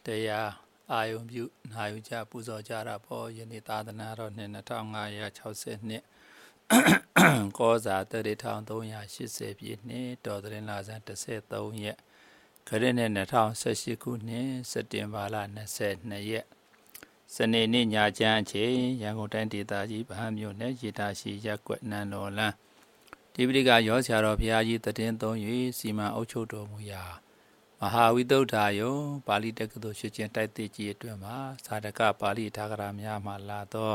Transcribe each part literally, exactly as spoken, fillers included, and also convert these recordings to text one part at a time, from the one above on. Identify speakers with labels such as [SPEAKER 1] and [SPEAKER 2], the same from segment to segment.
[SPEAKER 1] တရားအာယုံပြုနာယူကြပူဇော်ကြတာပေါ့ယနေ့သာသနာတော်နှစ်နှစ်ငါးရာ၆၀နှစ်ကောဇာတရထောင်သုံးရာ၈၀ပြည့်နှစ်တော်သရင်လာဇန်၁၃ရက်ခရစ်နှစ်၂၀၁၈ခုနှစ်စက်တင်ဘာလ၂၂ရက်စနေနေ့ညချမ်းအချိန်ရန်ကုန်တိုင်းဒေသကြီးဗဟန်းမြို့နယ်ရေတာရှိရပ်ကွက်နန်းတော်လန်းဒီပရိကရောဆရာတော်ဘုရားကြီးတည်င်းသုံး၍စီမံအုပ်ချုပ်တော်မူရာမဟာဝိသုဒ္ဓယုံပါဠိတက္ကသိုလ်ရှိခြင်းတိုက်သိကြီးအတွင်မှာသာဓကပါဠိထာဂရများမှလာသော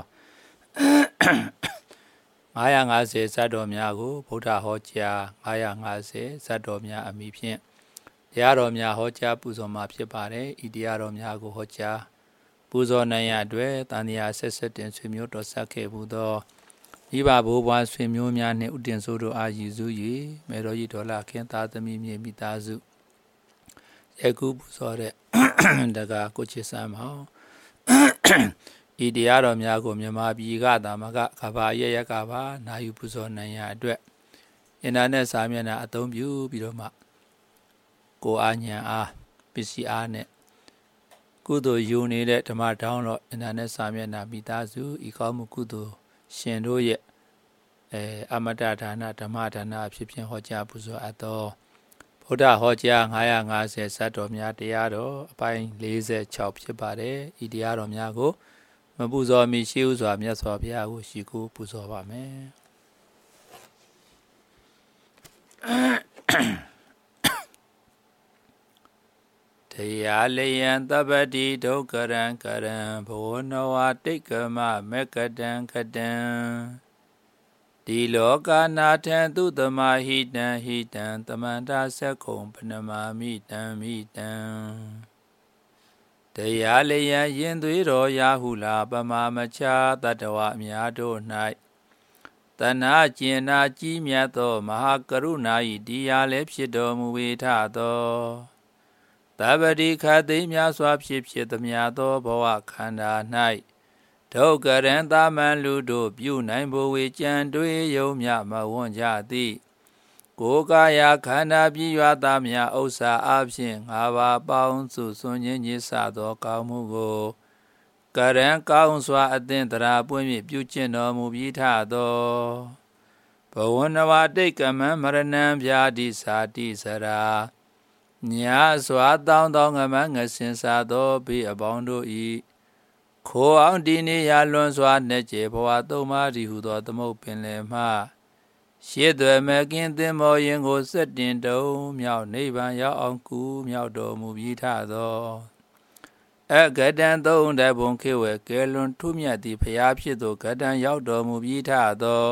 [SPEAKER 1] ၅၅၀ဇတ်တော်များကိုဗုဒ္ဓဟောကြား၅၅၀ဇတ်တော်များအမိဖြင့်တရားတော်များဟောကြားပူဇော်မှာဖြစ်ပါတယ်ဤတရားတော်များကိုဟောကြားပူဇော်နိုင်ရအတွက်တန်တရားဆက်ဆက်တင်ဆွေမျိုးတော်ဆက်ခဲ့မှုသောမိဘဘိုးဘွားဆွေမျိုးများနှင့်ဥတင်ဆိုးတို့အားရည်စူး၍မေတော်ကြီးဒေါ်လာခင်သားသမီးမြေမိသားစုယခုပူဇော်တဲ့တက္ကကိုချစ်စမ်းမောင်ဤတရားတော်များကိုမြန်မာပြည်ကသာမကကဘာရရကဘာနာယူပူဇော်နိုင်ရအတွက်အင်တာနက်စာမျက်နှာအသုံးပြုပြီးတော့မှကိုအားညံအားပစ္စည်းအားနဲ့ကုသိုလ်ယူနေတဲ့ဓမ္မတောင်းတော့အင်တာနက်စာမျက်နှာမိသားစုဤကောင်းမှုကုသိုလ်ရှင်တို့ရဲ့အဲအမတဒါနဓမ္မဒါနအဖြစ်ဖြင့်ဟောကြားပူဇော်အပ်သောဗုဒ္ဓဟောကြား၅၅၀ဇတ်တော်များတရားတော်အပိုင်း၄၆ဖြစ်ပါတယ်ဤတရားတော်များကိုမပူဇော်မီရှိဥစွာမြတ်စွာဘုရားကိုရှိခိုးပူဇော်ပါမယ်တရားလယံတပ္ပတိဒုက္ခရံကရံဘောနဝတိတ်ကမမေကတံကတံဒီလောကနာထံသူတမဟိတံဟိတံတမန္တသက္ကုံပနမာမိတံမိတံတရားလျံရင်သွေးတော်ရာဟုလာပမာမချာတတ္တဝအများတို့၌တဏှာကျင်နာကြီးမြတ်သောမဟာကရုဏာ၏တရားလည်းဖြစ်တော်မူဝေထသောတပ္ပတိခသိများစွာဖြစ်ဖြစ်သမျှသောဘဝခန္ဓာ၌ဒုက္ခရံသာမန်လူတို့ပြုနိုင်ဖို့ဝေကြံတွေးယုံမြမဝွန်ကြသည်ကိုယ်ကာယခန္ဓာပြည့်ရွာသားများဥစ္စာအဖြစ်ငါးပါးပေါင်းစုစွန့်ခြင်းညစ်ဆသောကောင်းမှုကိုကရံကောင်းစွာအသင်္တရာပွင့်၍ပြုကျင့်တော်မူပြီးထသောဘဝနဝတိတ်ကမံမရဏံဗျာတိစာတိစရာညာစွာတောင်းတောင်းငမငစင်စာသောဘေးအပေါင်းတို့၏ခိုးအောင်ဒီနေရလွန်စွာနှက်ကျေဘဝသုံးပါးဒီဟုသောသမုတ်ပင်လယ်မှရှေ့သွယ်မကင်းသင်္ဘောရင်ကိုစက်တင်တုံမြောက်နိဗ္ဗာန်ရောက်အောင်ကူမြောက်တော်မူပြီးထသောအဂတံသုံးတဘုံခေဝဲကဲလွန်ထုမြတ်သည်ဖျားဖြစ်သောဂတံရောက်တော်မူပြီးထသော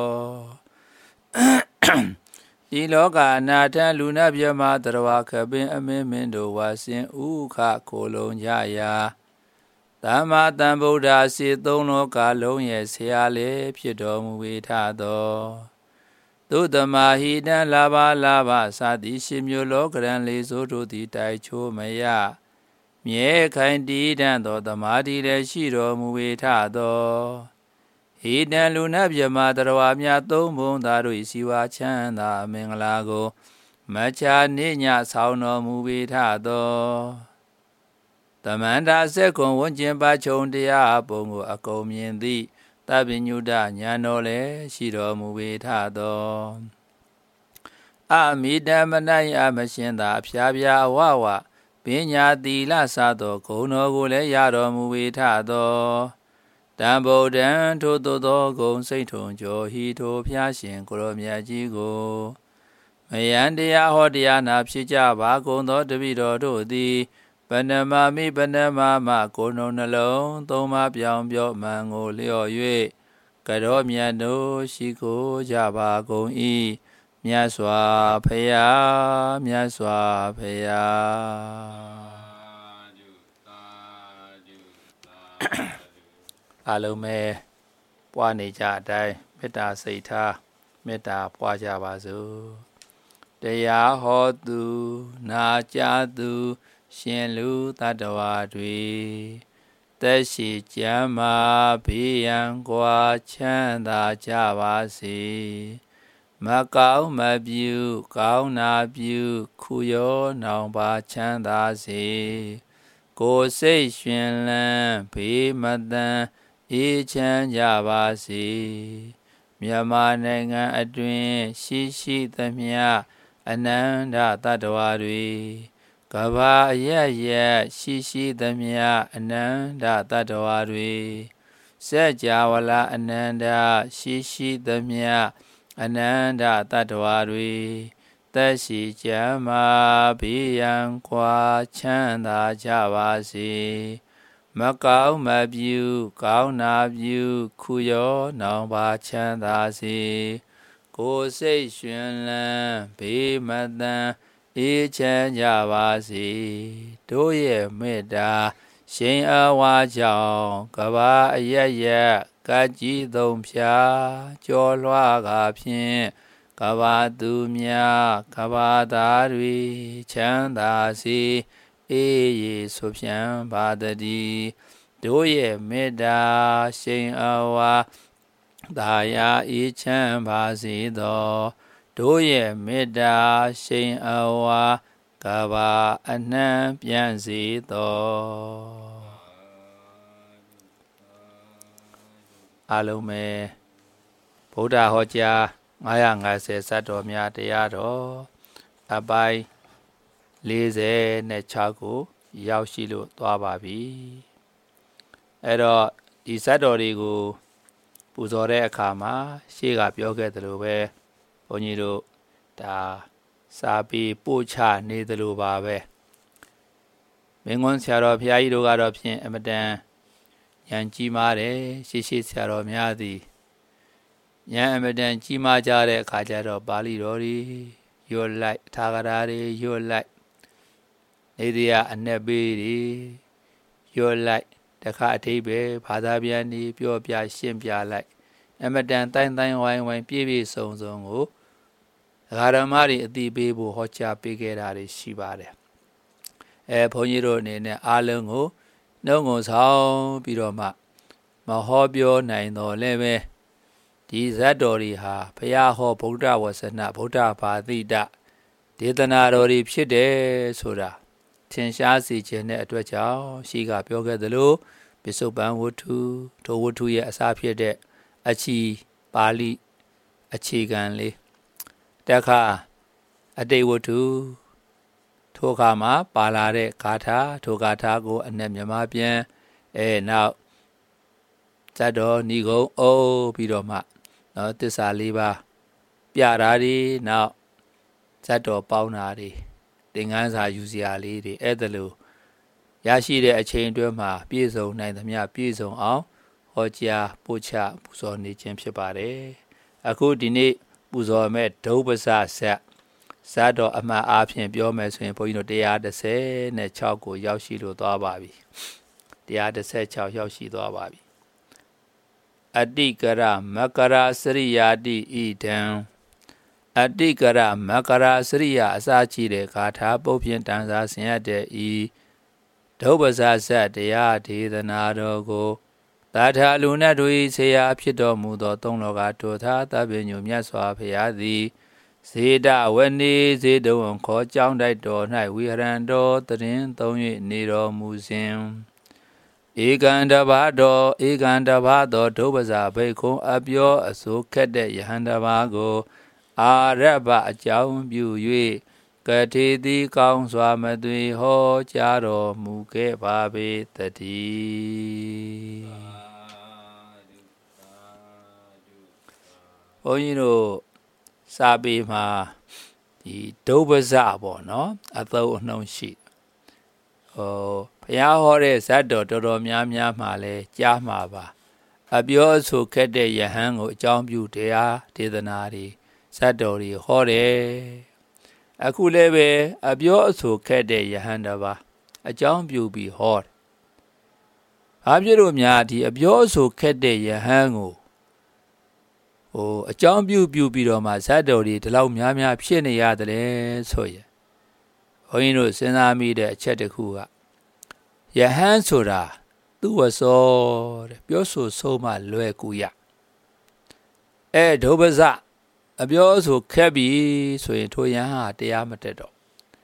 [SPEAKER 1] ဒီလောကအနာထံလူနာပြမတရဝခပင်အမင်းမင်းတို့ဝါစင်ဥခခိုလုံးကြရာသမ္မာသမ္ဗုဒ္ဓစေသုံးလောကလုံးရဲ့ဆရာလည်းဖြစ်တော်မူဝေထသောသုတမဟိတံလာဘလာဘသာတိရှင်မျိုးလောကရန်လေးစိုးတို့သည်တိုက်ချိုးမရမြဲခိုင်တည်တံ့သောသမာဓိလည်းရှိတော်မူဝေထသောဟိတံလူနာပြမတရဝများသုံးဘုံသားတို့၏စီဝါချမ်းသာမင်္ဂလာကိုမချာနေညဆောင်တော်မူဝေထသောတမန္တာစက်ကွန်ဝန်းကျင်ပါချုံတရားပုံကိုအကုန်မြင်သည်တပ္ပညုတညာတော်လည်းရှိတော်မူဝေထသောအမိတမနိုင်အမရှင်သာအဖျားပြားအဝဝပညာတိလစသောဂုဏ်တော်ကိုလည်းရတော်မူဝေထသောတံဗုဒ္ဓံထိုသို့သောဂုံစိတ်ထုံကျော်ဟီထိုဖျားရှင်ကိုရောမြတ်ကြီးကိုမယံတရားဟောတရားနာဖြစ်ကြပါကုန်သောတပိတော်တို့သည်ပဏမမိပဏမမကိုယ်နှုံနှလုံးသုံးပါးပြောင်းပြောမှန်ကိုလျော့၍ကရောမြတ်တို့ရှိခိုးကြပါကုန်၏မြတ်စွာဘုရားမြတ်စွာဘုရားအားလုံးပဲပွားနေကြအတိုင်းမေတ္တာစိတ်ထားမေတ္တာပွားကြပါစို့တရားဟောသူနာကြားသူရှင်လူတတ္တဝါတွေသက်ရှိကျမ်းမာဘေးရန်ကွာချမ်းသာကြပါစေမကောင်းမပြုကောင်းနာပြုခုရောနောင်ပါချမ်းသာစေကိုယ်စိတ်ရှင်လန်းဘေးမတန်အေးချမ်းကြပါစေမြန်မာနိုင်ငံအတွင်းရှိရှိသမျှအနန္တတတ္တဝါတွေကမ္ဘာအရပ်ရပ်ရှိရှိသမျှအနန္တတတ္တဝါတွေစัจ java လာအနန္တရှိရှိသမျှအနန္တတတ္တဝါတွေသက်ရှိကြမှာဘေးရန်ကွာချမ်းသာကြပါစေမကောင်းမပြုကောင်းနာပြုခုရောနောင်ပါချမ်းသာစေကိုယ်စိတ်ရှင်လန်းဘေးမတန်အေးချမ်းကြပါစေတို့ရဲ့မေတ္တာရှင်အဝါကြောင့်ကဘာအယက်ရက်ကကြီးသုံးဖြာကြောလွှားကားဖြင့်ကဘာသူများကဘာသားတွေချမ်းသာစေအေးရေဆိုဖြံပါတည်းတို့ရဲ့မေတ္တာရှင်အဝါသာယာအေးချမ်းပါစေသောတို့ရဲ့မေတ္တာရှင်အဝါကဘာအနှံ့ပြန့်စေသောအလုံးပဲဗုဒ္ဓဟောကြားငါးရာငါးဆယ်ဇတ်တော်များတရားတော်အပိုင်းလေးဆယ်ခြောက်ကိုရောက်ရှိလို့သွားပါပြီအဲ့တော့ဒီဇတ်တော်တွေကိုပူဇော်တဲ့အခါမှာရှေ့ကပြောခဲ့သလိုပဲဘုန်းကြီးတို့ဒါစာပေပို့ချနေသလိုပါပဲမင်းကွန်းဆရာတော်ဘုရားကြီးတို့ကတော့ဖြင့်အမတန်ဉာဏ်ကြီးမားတယ်ရှေ့ရှေ့ဆရာတော်များသည်ဉာဏ်အမတန်ကြီးမားကြတဲ့အခါကျတော့ပါဠိတော်တွေရွတ်လိုက်ထာဂရာတွေရွတ်လိုက်နေတရားအ내ပေးတွေရွတ်လိုက်တခါအထိပ္ပယ်ဘာသာပြန်နေပြောပြရှင်းပြလိုက်အမတန်တိုင်းတိုင်းဝိုင်းဝိုင်းပြည့်ပြည့်စုံစုံကိုဓမ္မတွေအတိပေးဖို့ဟောကြားပေးခဲ့တာတွေရှိပါတယ်အဲဘုန်းကြီးတို့အနေနဲ့အားလုံးကိုနှုတ်ငုံဆောင်ပြီးတော့မှမဟောပြောနိုင်တော့လည်းပဲဒီဇတ်တော်တွေဟာဘုရားဟောဗုဒ္ဓဝါစနဗုဒ္ဓဘာသိတဒေသနာတော်တွေဖြစ်တယ်ဆိုတာထင်ရှားစေခြင်းတဲ့အတွက်ကြောင့်ရှိကပြောခဲ့သလိုပစ္စုပန်ဝတ္ထုထိုဝတ္ထုရဲ့အစာဖြစ်တဲ့အချီပါဠိအခြေခံလေးတခါအတိတ်ဝတ္ထုထိုအခါမှာပါလာတဲ့ဂါထာထိုဂါထာကိုအ내မြန်မာပြန်အဲနောက်ဇတ်တော်ဏိဂုံးအိုးပြီးတော့မှနော်သစ္စာလေးပါးပြတာတွေနောက်ဇတ်တော်ပေါင်းတာတွေသင်္ကန်းစာယူစရာလေးတွေအဲ့ဒါလို့ရရှိတဲ့အချိန်အတွင်းမှာပြည့်စုံနိုင်သမျှပြည့်စုံအောင်ဟောကြားပို့ချပူဇော်နေခြင်းဖြစ်ပါတယ်အခုဒီနေ့ပူဇော်မဲ့ဒုပ္ပစဆက်ဇတ်တော်အမှတ်အားဖြင့်ပြောမယ်ဆိုရင်ဘုန်းကြီးတို့one thirty-sixကိုရောက်ရှိလို့သွားပါပြီone thirty-sixရောက်ရှိသွားပါပြီအတိကရမကရာစရိယာတိဣဒံအတိကရမကရာစရိယာအစာချီတဲ့ဂါထာပုတ်ဖြင့်တန်စာဆင်ရတဲ့ဤဒုပ္ပစဆက်တရားဒေသနာတော်ကိုသာထာလူနတ်တို့၏ဆရာဖြစ်တော်မူသောသုံးလောကထိုသာသဗ္ဗညုမြတ်စွာဘုရားသည်ဇေဒဝနေဇေဒဝံခေါ်ကြောင်းတိုက်တော်၌ဝိဟရံတော်တရင်သုံး၍နေတော်မူစဉ်ဧကန္တဘာတော်ဧကန္တဘာတော်ဒုပ္ပဇာဘိက္ခုအပြောအစိုးခက်တဲ့ယဟန္တဘာကိုအာရဘအကြောင်းပြု၍ကတိတိကောင်းစွာမသွေဟောကြားတော်မူခဲ့ပါပေတည်းဘုန်းကြီးတို့စာပေမှာဒီဒုပ္ပဇပေါ့နော်အသုံးအနှုန်းရှိဟောဘုရားဟောတဲ့ဇတ်တော်တော်တော်များများမှာလဲကြားမှာပါအပြောအဆိုခက်တဲ့ယဟန်ကိုအကြောင်းပြုတရားဒေသနာတွေဇတ်တော်တွေဟောတယ်အခုလည်းပဲအပြောအဆိုခက်တဲ့ယဟန်တပါအကြောင်းပြုပြီးဟောတယ်ဘာဖြစ်လို့များဒီအပြောအဆိုခက်တဲ့ယဟန်ကိုဟိုအကြောင်းပြုပြုပြီးတော့မှဇတ်တော်တွေဒီလောက်များများဖြစ်နေရတယ်လေဆိုရင်ဘုန်းကြီးတို့စဉ်းစားမိတဲ့အချက်တစ်ခုကယဟန်ဆိုတာသူ့ဝစောတဲ့ပြောဆိုဆုံးမလွယ်ကူရအဲဒုပ္ပဇအပြောဆိုခက်ပြီဆိုရင်ထိုယဟန်ဟာတရားမတက်တော့တ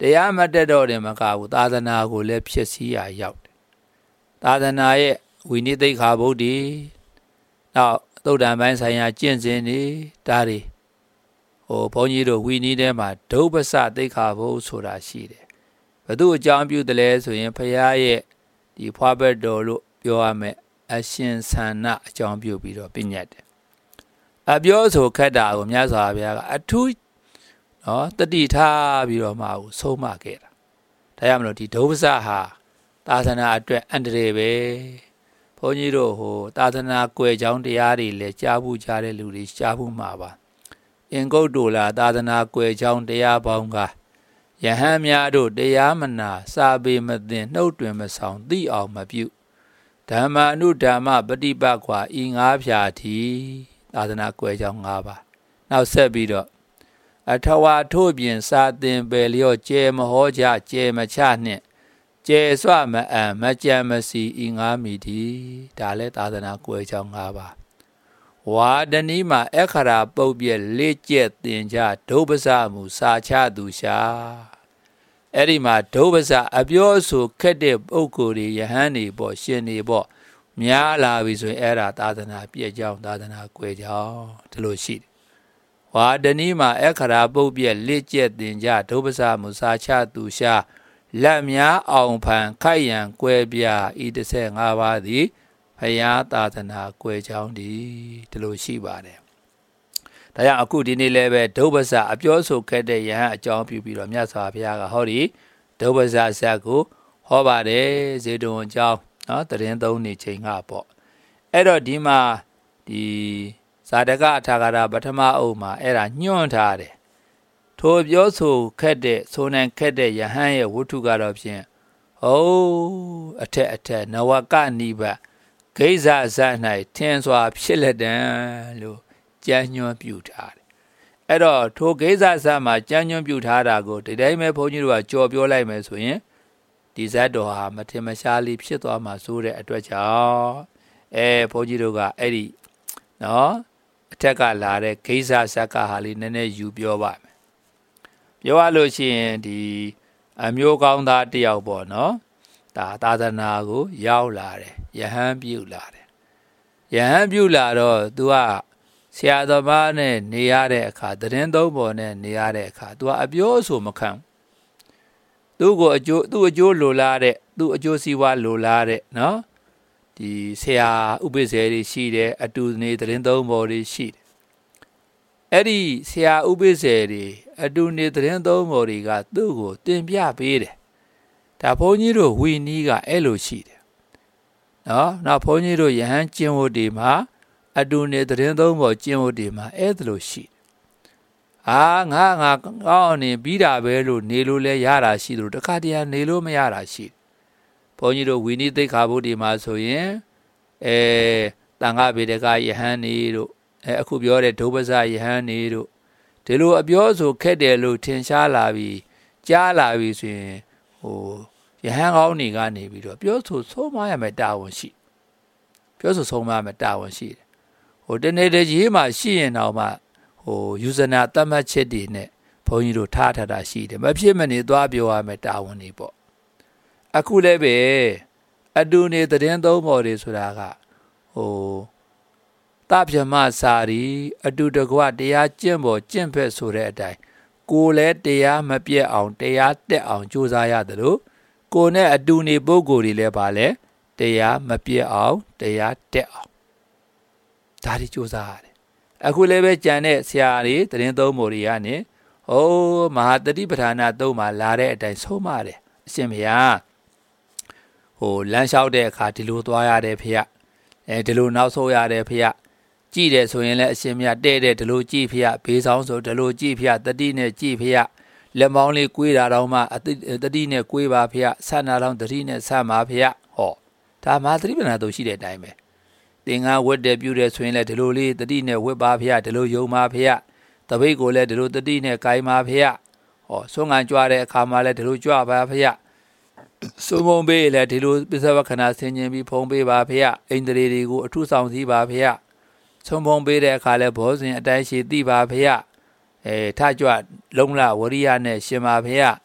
[SPEAKER 1] တရားမတက်တော့တယ်မကဘူးသာသနာကိုလည်းဖြစ်စည်းရရောက်တယ်သာသနာရဲ့ဝိနည်းသိက္ခာပုဒ်တွေနောက်သုတ်တံပိုင်းဆိုင်ရာကျင့်စဉ်တွေဒါတွေဟိုဘုန်းကြီးတို့ဝိနည်းထဲမှာဒုပ္ပစသိက္ခာပုဒ်ဆိုတာရှိတယ်ဘယ်သူအကြောင်းပြုတယ်လဲဆိုရင်ဘုရားရဲ့ဒီဖွားဘက်တော်လို့ပြောရမယ်အရှင်ဆန္ဒအကြောင်းပြုပြီးတော့ပြညတ်တယ်အပြောဆိုခက်တာကိုမြတ်စွာဘုရားကအထူးနော်တတိထားပြီးတော့မှဆုံးမခဲ့တာဒါကြောင့်မလို့ဒီဒုပ္ပစဟာသာသနာအတွက်အန္တရာယ်ပဲဘုန်းကြီးတို့ဟိုသာသနာကွယ်ကြောင်းတရားတွေလည်းကြားဘူးကြားတဲ့လူတွေကြားဘူးမှာပါအင်္ဂုတ္တုလာသာသနာကွယ်ကြောင်းတရားပေါင်းကယဟန်များတို့တရားမနာစာပေမသိနှုတ်တွင်မဆောင်သိအောင်မပြုဓမ္မအနုဓမ္မပฏิပတ်ခွာဤငါးဖြာတီသာသနာကွယ်ကြောင်း၅ပါးနောက်ဆက်ပြီးတော့အထဝါထို့ပြင်စာသင်ပယ်လျော့ကျဲမဟောကြကျဲမချနှင့်ကျဲစွမအံမကြံမစီဤငါးမိတီဒါလည်းသာသနာကွယ်ကြောင်း၅ပါးဝါဒနီးမှာအခရာပုတ်ပြက်လေးကျက်တင်ကြဒုပ္ပစမှုစာချသူရှာအဲ့ဒီမှာဒုပ္ပစအပြောဆိုခက်တဲ့ပုဂ္ဂိုလ်တွေယဟန်နေပေါ့ရှင်နေပေါ့များလာပြီဆိုရင်အဲ့ဒါသာသနာပြည့်ကြောင်းသာသနာကွယ်ကြောင်းဒီလိုရှိတယ်ဝါဒနီးမှာအခရာပုတ်ပြက်လေးကျက်တင်ကြဒုပ္ပစမှုစာချသူရှာလက်များအောင်ဖန်ခိုက်ရန်ကွယ်ပြဤတစ်ဆယ်ငါးပါးသည်ဘုရားသာသနာကွယ်ကြောင်းဒီဒီလိုရှိပါတယ်ဒါကြောင့်အခုဒီနေ့လည်းပဲဒုပ္ပစအပြောဆိုခဲ့တဲ့ယဟန်အကြောင်းပြုပြီးတော့မြတ်စွာဘုရားကဟောဒီဒုပ္ပစဇတ်ကိုဟောပါတယ်ဇေတဝန်အကြောင်းနော်တရင်သုံးနေချိန်ကပေါ့အဲ့တော့ဒီမှာဒီဇာတကအထာဂရပထမအုပ်မှာအဲ့ဒါညွှန်ထားတယ်ထိုပြောဆိုခက်တဲ့ဆိုနိုင်ခက်တဲ့ယဟန်ရဲ့ဝတ္ထုကတော့ဖြင့်ဟိုးအထက်အထက်နဝကနိဗ္ဗာန်ဂိဇဇတ်၌ထင်စွာဖြစ်လက်တံလို့ကြံ့ညွှန်ပြုထားတယ်အဲ့တော့ထိုဂိဇဇတ်မှာကြံ့ညွှန်ပြုထားတာကိုဒီတိုင်းပဲဘုန်းကြီးတို့ကကြော်ပြောလိုက်မယ်ဆိုရင်ဒီဇတ်တော်ဟာမထင်မရှားလေးဖြစ်သွားမှာစိုးတဲ့အတွက်ကြောင့်အဲဘုန်းကြီးတို့ကအဲ့ဒီနော်အထက်ကလာတဲ့ဂိဇဇတ်ကဟာလေးနည်းနည်းယူပြောပါမယ်ပြောရလို့ရှိရင်ဒီအမျိုးကောင်းသားတယောက်ပေါ့နော်ဒါသာသနာကိုရောက်လာတယ်ယဟန်ပြုလာတယ်ယဟန်ပြုလာတော့ तू ကဆရာသမားနဲ့နေရတဲ့အခါသတင်းသုံးပေါ်နဲ့နေရတဲ့အခါ तू ကအပြောအဆိုမခံသူ့ကိုအကျိုးသူ့အကျိုးလိုလားတဲ့သူ့အကျိုးစီးပွားလိုလားတဲ့နော်ဒီဆရာဥပိ္ပဇေတွေရှိတယ်အတူနေသတင်းသုံးပေါ်တွေရှိတယ်အဲ့ဒီဆရာဥပိ္ပဇေတွေအတူနေသတင်းသုံးပေါ်တွေကသူ့ကိုတင်ပြပေးတယ်ဒါဘုန်းကြီးတို့ဝီနီးကအဲ့လိုရှိတယ်နော်နောက်ဘုန်းကြီးတို့ယဟန်ကျင့်ဝတ်တွေမှာအတူနေသတင်းသုံးပေါ်ကျင့်ဝတ်တွေမှာအဲ့ဒါလိုရှိတယ်အာငါငါကောင်းနေပြီးတာပဲလို့နေလို့လဲရတာရှိတယ်တခါတည်းနေလို့မရတာရှိတယ်ဘုန်းကြီးတို့ဝီနီးသိက္ခာပုဒ်တွေမှာဆိုရင်အဲတန်ခါဗေဒကယဟန်နေတို့အဲအခုပြောတဲ့ဒုပ္ပစယဟန်နေတို့ဒီလိုအပြောဆိုခက်တယ်လို့ထင်ရှားလာပြီးကြားလာပြီးဆိုရင်ဟိုယဟန်ကောင်းနေကနေပြီးတော့ပြောဆိုဆုံးမရမယ်တာဝန်ရှိပြောဆိုဆုံးမရမယ်တာဝန်ရှိတယ်ဟိုတနေ့တည်းကြီးမှရှိရင်တော့မှဟိုယူဇနာတတ်မှတ်ချက်တွေနဲ့ဘုန်းကြီးတို့ထားထားတာရှိတယ်မဖြစ်မနေသွားပြောရမယ်တာဝန်တွေပေါ့အခုလည်းပဲအတူနေသတင်းသုံးပေါ်တွေဆိုတာကဟိုတပြမစာရီအတူတကွတရားကျင့်ပေါ်ကျင့်ဖက်ဆိုတဲ့အတိုင်းကိုယ်လည်းတရားမပြတ်အောင်တရားတက်အောင်ကြိုးစားရတယ်လို့ကိုယ်နဲ့အတူနေပုဂ္ဂိုလ်တွေလည်းပါလဲတရားမပြတ်အောင်တရားတက်အောင်ဒါတွေကြိုးစားရတယ်အခုလည်းပဲကြံတဲ့ဆရာတွေသတင်းသုံးပေါ်တွေကနေဟိုမဟာတတိပဋ္ဌာနာသုံးမှာလာတဲ့အတိုင်းဆုံးမတယ်အရှင်ဘုရားဟိုလမ်းလျှောက်တဲ့အခါဒီလိုသွားရတယ်ဖေ။အဲဒီလိုနောက်ဆုံးရတယ်ဖေ။ကြည့်တယ်ဆိုရင်လည်းအရှင်မြတ်တဲ့တဲ့ဒီလိုကြည့်ဖေ။ဘေးဆောင်ဆိုဒီလိုကြည့်ဖေ။တတိနဲ့ကြည့်ဖေ။လက်မောင်းလေးကွေးတာတော့မှတတိနဲ့ကွေးပါဖေ။ဆန္နာတော့တတိနဲ့ဆမ်းပါဖေ။ဟောဒါမှသတိပဋ္ဌာန်တို့ရှိတဲ့အတိုင်းပဲ။သင်္ကန်းဝတ်တယ်ပြုတယ်ဆိုရင်လည်းဒီလိုလေးတတိနဲ့ဝတ်ပါဖေ။ဒီလိုယုံပါဖေ။တပိတ်ကိုလည်းဒီလိုတတိနဲ့ကိုင်းပါဖေ။ဟောဆွမ်းငံကြွားတဲ့အခါမှာလည်းဒီလိုကြွပါဖေ။စုံမုံပေးလည်းဒီလိုပစ္စဝခဏဆင်ញင်ပြီးဖုံးပေးပါဖေ။အိန္ဒြေတွေကိုအထုဆောင်စည်းပါဖေ။ဆုံးဖုံးပေးတဲ့အခါလည်းဘောဇင်အတိုင်းရှိသိပါဖေ။အဲထကြွလုံလဝရိယနဲ့ရှင်ပါဖေ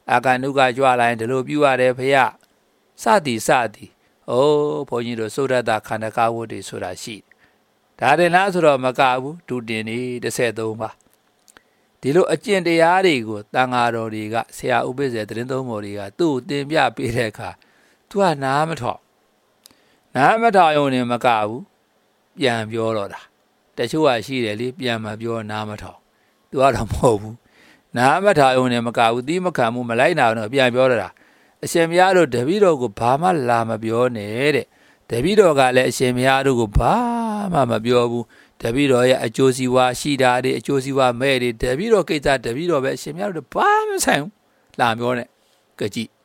[SPEAKER 1] အာကနုကကြွလာရင်ဒီလိုပြုရတယ်ဖေရစသည်စသည်အိုးဘုန်းကြီးတို့သုဒ္ဓတာခန္ဓာကဝတ်တွေဆိုတာရှိဒါတင်လားဆိုတော့မကဘူးဒုတင်နေthirty-threeပါဒီလိုအကျင့်တရားတွေကိုတန်ဃာတော်တွေကဆရာဥပိ္ပဇေသတင်းသုံးပေါ်တွေကသူ့ကိုတင်ပြပေးတဲ့အခါသူကနားမထောင်နားမထောင်ရုံနဲ့မကဘူးပြန်ပြောတော့တာတချို့ကရှိတယ်လေပြန်မပြောနားမထောင်သူကတော့မဟုတ်ဘူးနားမထောင်ရုံနဲ့မကဘူးသီးမခံမှုမလိုက်နာတော့ပြန်ပြောတော့တာအရှင်ဘုရားတို့တပည့်တော်ကိုဘာမှလာမပြောနဲ့တဲ့တပည့်တော်ကလည်းအရှင်ဘုရားတို့ကိုဘာမှမပြောဘူးတပည့်တော်ရဲ့အကျိုးစီးပွားရှိတာတွေအကျိုးစီးပွားမဲ့တွေတပည့်တော်ကိစ္စတပည့်တော်ပဲအရှင်ဘုရားတို့ဘာမှဆိုင်ဘူးလာပြောနဲ့ကြည့်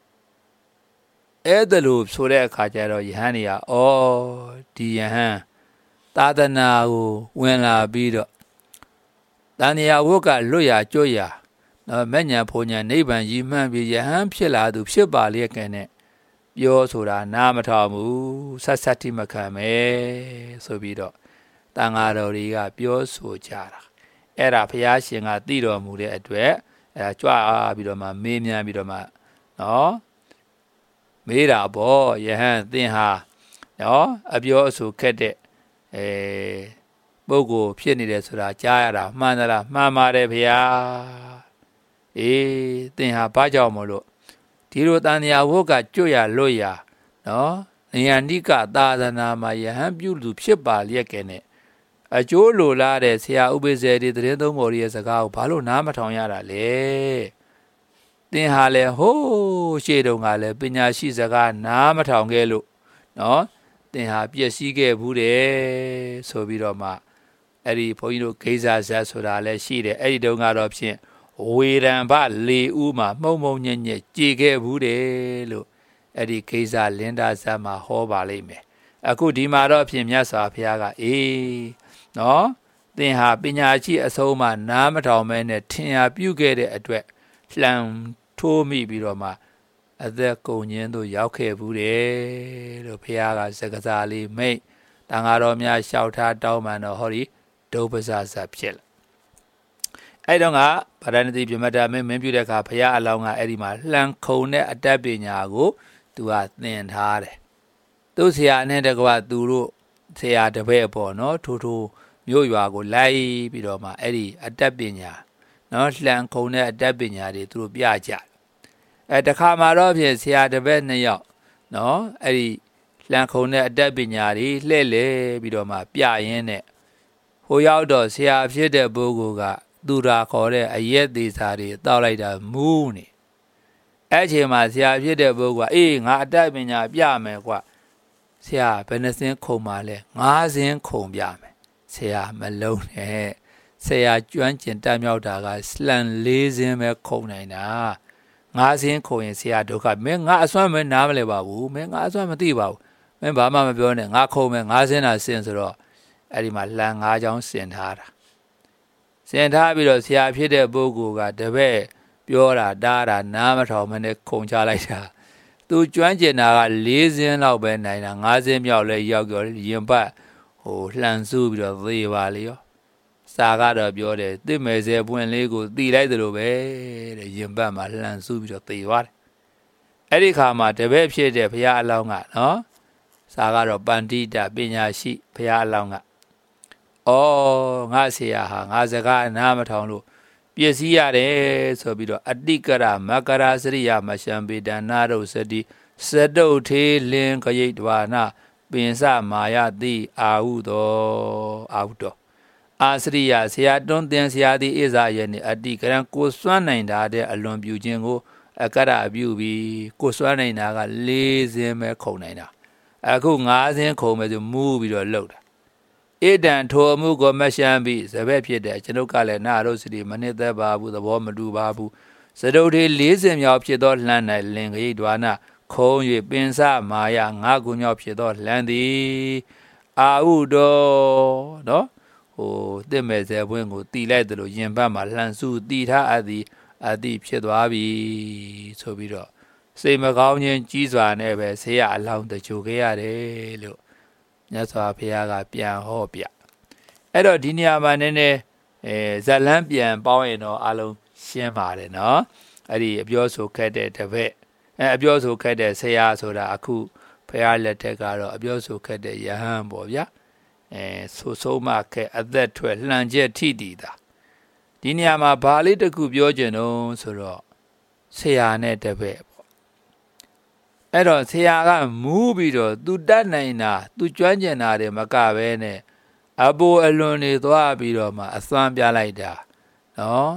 [SPEAKER 1] အဲ့ဒါလို့ဆိုတဲ့အခါကျတော့ယဟန်တွေကဩဒီယဟန်သာသနာကိုဝင်လာပြီးတော့တန်ရာဝတ်ကလွတ်ရာကျွတ်ရာနော်မညံဖုန်ညာနိဗ္ဗာန်ရည်မှန်းပြီးယဟန်ဖြစ်လာသူဖြစ်ပါလျက်ကဲနဲ့ပြောဆိုတာနားမထောင်ဘူးဆက်ဆက်တိမခံမယ်ဆိုပြီးတော့တန်ဃာတော်တွေကပြောဆိုကြတာအဲ့ဒါဘုရားရှင်ကသိတော်မူတဲ့အတွက်အဲကြွပြီးတော့မှမေးမြန်းပြီးတော့မှနော်မေးတာပေါ့ယဟန်သင်ဟာနော်အပြောအဆိုခက်တဲ့အဲပုဂ္ဂိုလ်ဖြစ်နေတယ်ဆိုတာကြားရတာမှန်သလားမှန်ပါတယ်ဗျာအေးသင်ဟာဘာကြောင့်မလို့ဒီလိုတန်ရာဝတ်ကကျွတ်ရလွတ်ရနော်ဉာဏ်နိကသာသနာမှာယဟန်ပြုလူဖြစ်ပါလျက်ကဲနဲ့အကျိုးလိုလားတဲ့ဆရာဥပိ္ပဇေဒီသတင်းသုံးပေါ်ရဲ့စကားကိုဘာလို့နားမထောင်ရတာလဲသင်ဟာလေဟိုးရှေ့တုန်းကလည်းပညာရှိစကားနားမထောင်ခဲ့လို့နော်သင်ဟာပျက်စီးခဲ့ဘူးတယ်ဆိုပြီးတော့မှအဲ့ဒီဘုန်းကြီးတို့ဂိဇာဇတ်ဆိုတာလည်းရှိတယ်အဲ့ဒီတုန်းကတော့ဖြင့်ဝေရံဘလေဦးမှာမှုံမှုံညံ့ညံ့ကြည်ခဲ့ဘူးတယ်လို့အဲ့ဒီဂိဇာလင်္ဒါဇတ်မှာဟောပါလိမ့်မယ်အခုဒီမှာတော့ဖြင့်မြတ်စွာဘုရားကအေးနော်သင်ဟာပညာရှိအဆုံးမှနားမထောင်မဲနဲ့ထင်ရပြုခဲ့တဲ့အတွက်လှန်ထိုးမိပြီးတော့မှအသက်ကုန်ခြင်းတို့ရောက်ခဲ့ဘူးတယ်လို့ဘုရားကစကားစားလေးမိတ်တန်ဃာတော်များလျှောက်ထားတောင်းပန်တော့ဟောဒီဒုပ္ပဇာဇတ်ဖြစ်လာအဲ့တော့ကဗာရာဏသီပြမတ္တမင်းမင်းပြုတဲ့အခါဘုရားအလောင်းကအဲ့ဒီမှာလှန်ခုံတဲ့အတ္တပညာကိုသူကသင်ထားတယ်သူဆရာနဲ့တကွာသူတို့ဆရာတပည့်ပေါ့နော်ထိုးထိုးမြို့ရွာကိုလိုက်ပြီးတော့မှအဲ့ဒီအတ္တပညာနော်လှန်ခုံတဲ့အတ္တပညာတွေသူတို့ပြကြအဲတခါမှာတော့ဖြင့်ဆရာတပည့်နှစ်ယောက်နော်အဲ့ဒီလှန်ခုံတဲ့အတ္တပညာတွေလှည့်လေပြီးတော့မှပြရင်းနဲ့ဟိုရောက်တော့ဆရာဖြစ်တဲ့ပုဂ္ဂိုလ်ကသူရာခေါ်တဲ့အရက်သေးစာတွေတောက်လိုက်တာမူးနေအဲ့ချိန်မှာဆရာဖြစ်တဲ့ပုဂ္ဂိုလ်ကအေးငါအတ္တပညာပြမယ်ကွာဆရာဘယ်နှစင်းခုံပါလဲငါးစင်းခုံပြမယ်ဆရာမလုံးနဲ့ဆရာကျွမ်းကျင်တတ်မြောက်တာကလှန်လေးစင်းပဲခုံနိုင်တာငါးစင်းခုံရင်ဆရာဒုက္ခမင်းငါအစွမ်းမနားမလဲပါဘူးမင်းငါအစွမ်းမသိပါဘူးမင်းဘာမှမပြောနဲ့ငါခုံမယ်ငါးစင်းတာစင်းဆိုတော့အဲ့ဒီမှာလှန်ငါးချောင်းစင်ထားတာစင်ထားပြီးတော့ဆရာဖြစ်တဲ့ပုဂ္ဂိုလ်ကတပည့်ပြောတာတားတာနားမထောင်မနဲ့ခုံချလိုက်တာသူကျွမ်းကျင်တာကလေးစင်းလောက်ပဲနိုင်တာငါးစင်းမြောက်လဲရောက်ကြောရင်ပတ်ဟိုလှန်စုပြီးတော့သေပါလေရောစာကတော့ပြောတယ်တစ်မယ်စဲပွင့်လေးကိုတီလိုက်သလိုပဲတဲ့ရင်ပတ်မှာလှန်စုပြီးတော့သေသွားတယ်အဲ့ဒီခါမှာတပည့်ဖြစ်တဲ့ဘုရားအလောင်းကနော်စာကတော့ပန္တိတပညာရှိဘုရားအလောင်းကဩငါဆရာဟာငါစကားနားမထောင်လို့ပျက်စီးရတယ်ဆိုပြီးတော့အတိကရမကရာစရိယမရှံပေတနာရုစတိစတုထေလင်ခရိတ်ဒဝနာပင်စမာယတိအာဟုသောအာဟုတော်အာစရိယဆရာတွန်းတင်ဆရာသည်ဣဇာရဲ့နဲ့အတိကရန်ကိုစွမ်းနိုင်တာတဲ့အလွန်ပြုခြင်းကိုအကရပြုပြီးကိုစွမ်းနိုင်တာကလေးစင်းပဲခုံနိုင်တာအခုငါးစင်းခုံပဲဆိုမူးပြီးတော့လှုပ်တာဣဒံထိုအမှုကိုမရှမ်းပြီးစပက်ဖြစ်တယ်ကျွန်ုပ်ကလည်းနာရုစတိမနစ်သက်ပါဘူးသဘောမတူပါဘူးစတုထေလေးစင်မြောက်ဖြစ်သောလှမ်း၌လင်ခရိဒွါနာခုံ၍ပင်စမာယငါးခုမြောက်ဖြစ်သောလှမ်းသည်အာဟုတော်နော်ဟိုတစ်မဲ့စဲပွင့်ကိုတီလိုက်တယ်လို့ရင်ပတ်မှာလှန်စုတီထားအပ်သည်အတိဖြစ်သွားပြီဆိုပြီးတော့စိတ်မကောင်းခြင်းကြီးစွာနဲ့ပဲဆေးရအလောင်းတချိုခဲ့ရတယ်လို့မြတ်စွာဘုရားကပြန်ဟောပြအဲ့တော့ဒီနေရာမှာနည်းနည်းအဲဇလန်းပြန်ပေါင်းရင်တော့အလုံးရှင်းပါတယ်နော်အဲ့ဒီအပြောဆိုခဲ့တဲ့တပည့်အဲအပြောဆိုခဲ့တဲ့ဆရာဆိုတာအခုဖရာလက်ထက်ကတော့အပြောဆိုခဲ့တဲ့ယဟန်ပေါ့ဗျာအဲဆိုဆုံးမခဲ့အသက်ထွက်လှန်ချက်ထိတည်တာဒီနေရာမှာဘာလေးတစ်ခုပြောချင်တော့ဆိုတော့ဆရာနဲ့တပည့်ပေါ့အဲ့တော့ဆရာကမူးပြီးတော့သူတတ်နိုင်တာသူကျွမ်းကျင်တာတွေမကဘဲနဲ့အပိုအလွန်နေသွားပြီးတော့မှအစွမ်းပြလိုက်တာနော်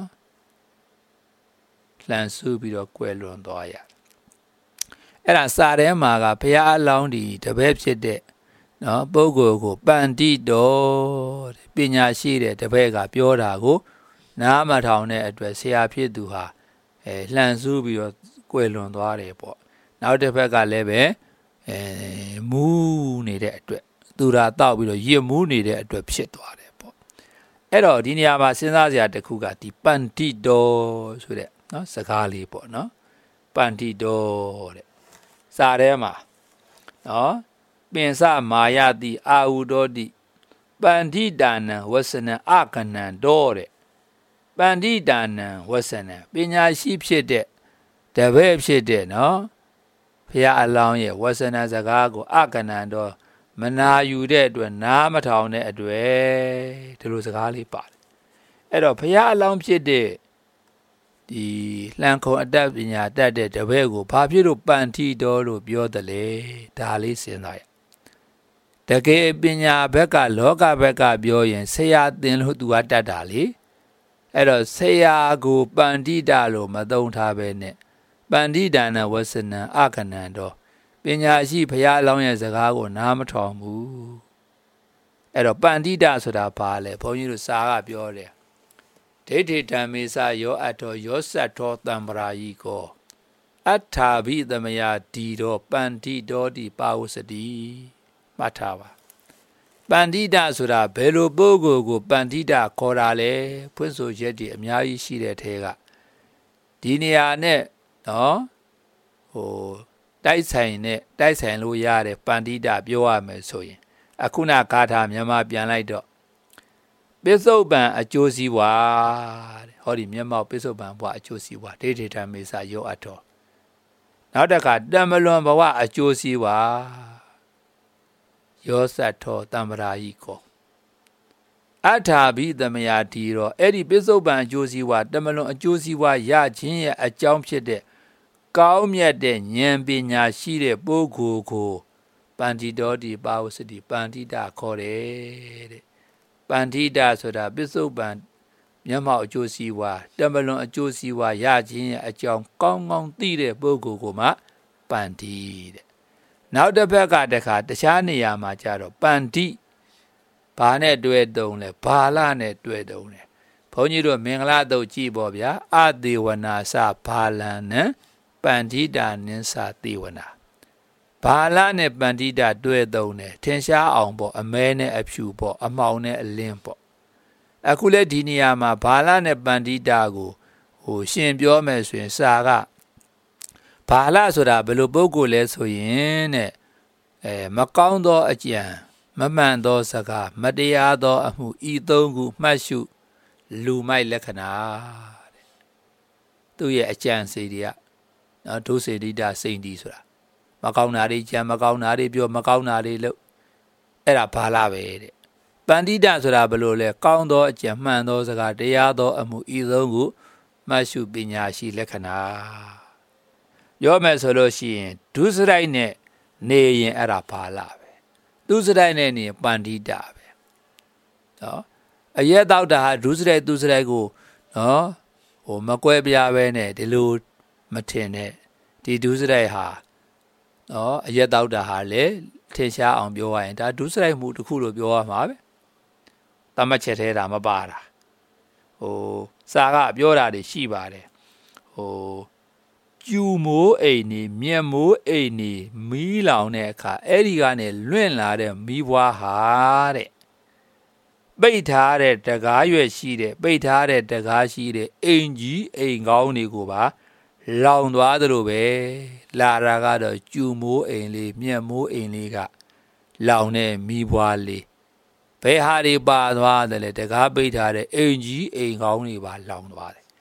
[SPEAKER 1] လှန်စုပြီးတော့ကွယ်လွန်သွားရအဲ့ဒါစာထဲမှာကဘုရားအလောင်းဒီတပည့်ဖြစ်တဲ့နော်ပုဂ္ဂိုလ်ကိုပန္တိတော်ပညာရှိတဲ့တပည့်ကပြောတာကိုနားမထောင်တဲ့အတွက်ဆရာဖြစ်သူဟာအဲလှန်စုပြီးတော့ကွယ်လွန်သွားတယ်ပေါ့နောက်တစ်ဖက်ကလည်းပဲအဲမူးနေတဲ့အတွက်သူရာတောက်ပြီးတော့ရစ်မူးနေတဲ့အတွက်ဖြစ်သွားတယ်ပေါ့အဲ့တော့ဒီနေရာမှာစဉ်းစားစရာတစ်ခုကဒီပန္တိတော်ဆိုတဲ့နော်စကားလေးပေါ့နော်ပန္တိတော်တဲ့စာထဲမှာနော်ပင်စမာယတိအာဟုတော်တိပန္တိတာနံဝဆနံအခဏံတော်တဲ့ပန္တိတာနံဝဆနံပညာရှိဖြစ်တဲ့တပည့်ဖြစ်တဲ့နော်ဘုရားအလောင်းရဲ့ဝဆနံစကားကိုအခဏံတော်မနာယူတဲ့အတွက်နားမထောင်တဲ့အတွက်ဒီလိုစကားလေးပါတယ်အဲ့တော့ဘုရားအလောင်းဖြစ်တဲ့ဒီလှန်ခုံအတတ်ပညာတတ်တဲ့တပည့်ကိုဘာဖြစ်လို့ပန္တိတော်လို့ပြောတယ်လဲဒါလေးစဉ်းစားရတကယ်ပညာဘက်ကလောကဘက်ကပြောရင်ဆရာသင်လို့သူကတတ်တာလေအဲ့တော့ဆရာကိုပန္တိတလို့မသုံးထားပဲနဲ့ပန္တိဒါနဝဆနံအခဏံတော်ပညာရှိဘုရားအလောင်းရဲ့စကားကိုနားမထောင်ဘူးအဲ့တော့ပန္တိတဆိုတာဘာလဲဘုန်းကြီးတို့စာကပြောတယ်ဒိဋ္ဌိဓမ္မေစယောအထောယောစတ်ထောတံပရာယီကောအထာဘိသမယဒီတော်ပန္တိတော်တိပါဝစတိမှတ်ထားပါပန္တိတဆိုတာဘယ်လိုပုဂ္ဂိုလ်ကိုပန္တိတခေါ်တာလဲဖွင့်ဆိုချက်ဒီအများကြီးရှိတဲ့ထဲကဒီနေရာနဲ့နော်ဟိုတိုက်ဆိုင်နဲ့တိုက်ဆိုင်လို့ရတဲ့ပန္တိတပြောရမယ်ဆိုရင်အခုနဂါထာမြန်မာပြန်လိုက်တော့ပစ္စုပန်အကျိုးစီးပွားတဲ့ဟောဒီမျက်မှောက်ပစ္စုပန်ဘဝအကျိုးစီးပွားဒိဋ္ဌိဓမ္မေစယောအထောနောက်တစ်ခါတမလွန်ဘဝအကျိုးစီးပွားယောစတ်ထောတံပရာယီကောအထာဘိသမယဒီတော့အဲ့ဒီပစ္စုပန်အကျိုးစီးပွားတမလွန်အကျိုးစီးပွားရခြင်းရဲ့အကြောင်းဖြစ်တဲ့ကောင်းမြတ်တဲ့ဉာဏ်ပညာရှိတဲ့ပုဂ္ဂိုလ်ကိုပန္တိတော်တိပါဝစတိပန္တိတခေါ်တယ်တဲ့ပန္တိတဆိုတာပစ္စုပန်မျက်မှောက်အကျိုးစီးပွားတမလွန်အကျိုးစီးပွားရခြင်းရဲ့အကြောင်းကောင်းကောင်းသိတဲ့ပုဂ္ဂိုလ်ကိုမှပန္တိတဲ့နောက်တစ်ဖက်ကတခါတခြားနေရာမှာကြတော့ပန္တိဘာနဲ့တွဲတုံးလဲဘာလနဲ့တွဲတုံးလဲဘုန်းကြီးတို့မင်္ဂလာတုတ်ကြည့်ပေါ့ဗျာအသေဝနာစဘာလံနံပန္တိတာနင်းစာသေဝနာဘာလနဲ့ပန္တိတာတွဲတုံးတယ်ထင်ရှားအောင်ပေါ့အမဲနဲ့အဖြူပေါ့အမှောင်နဲ့အလင်းပေါ့အခုလဲဒီနေရာမှာဘာလနဲ့ပန္တိတာကိုဟိုရှင်ပြောမယ်ဆိုရင်စာကဘာလဆိုတာဘယ်လိုပုဂ္ဂိုလ်လဲဆိုရင်တဲ့အဲမကောင်းသောအကြံမမှန်သောစကားမတရားသောအမှုဤသုံးခုမှတ်ရှုလူမိုက်လက္ခဏာတဲ့သူရဲ့အကြံစီတွေကနော်ဒုစေတိတစိန်တီဆိုတာမကောင်းတာတွေကြံမကောင်းတာတွေပြောမကောင်းတာတွေလုပ်အဲ့ဒါဘာလပဲတဲ့ပန္တိတဆိုတာဘယ်လိုလဲကောင်းသောအကြံမှန်သောစကားတရားသောအမှုဤသုံးခုမှတ်ရှုပညာရှိလက္ခဏာပြောမယ်ဆိုလို့ရှိရင်ဒုစရိုက်နဲ့နေရင်အဲ့ဒါဘာလပဲဒုစရိုက်နဲ့နေပန္တိတပဲနော်အရက်တောက်တာဟာဒုစရိုက်ဒုစရိုက်ကိုနော်ဟိုမကွဲပြားပဲနဲ့ဒီလိုမထင်နဲ့ဒီဒုစရိုက်ဟာနော်အရက်တောက်တာဟာလေထင်ရှားအောင်ပြောရရင်ဒါဒုစရိုက်မှုတစ်ခုလို့ပြောရမှာပဲတမတ်ချက်သေးတာမပါတာဟိုစာကပြောတာတွေရှိပါတယ်ဟိုကျူမိုးအိမ်နေမြက်မိုးအိမ်နေမီးလောင်တဲ့အခါအဲ့ဒီကနေလွင့်လာတဲ့မီးဘွားဟာတဲ့ပိတ်ထားတဲ့တကားရွက်ရှိတဲ့ပိတ်ထားတဲ့တကားရှိတဲ့အိမ်ကြီးအိမ်ကောင်းတွေကိုပါလောင်သွားသလိုပဲလာတာကတော့ကျူမိုးအိမ်လေးမြက်မိုးအိမ်လေးကလောင်တဲ့မီးဘွားလေးဘယ်ဟာတွေပါသွားတယ်လဲတကားပိတ်ထားတဲ့အိမ်ကြီးအိမ်ကောင်းတွေပါလောင်သွားတယ်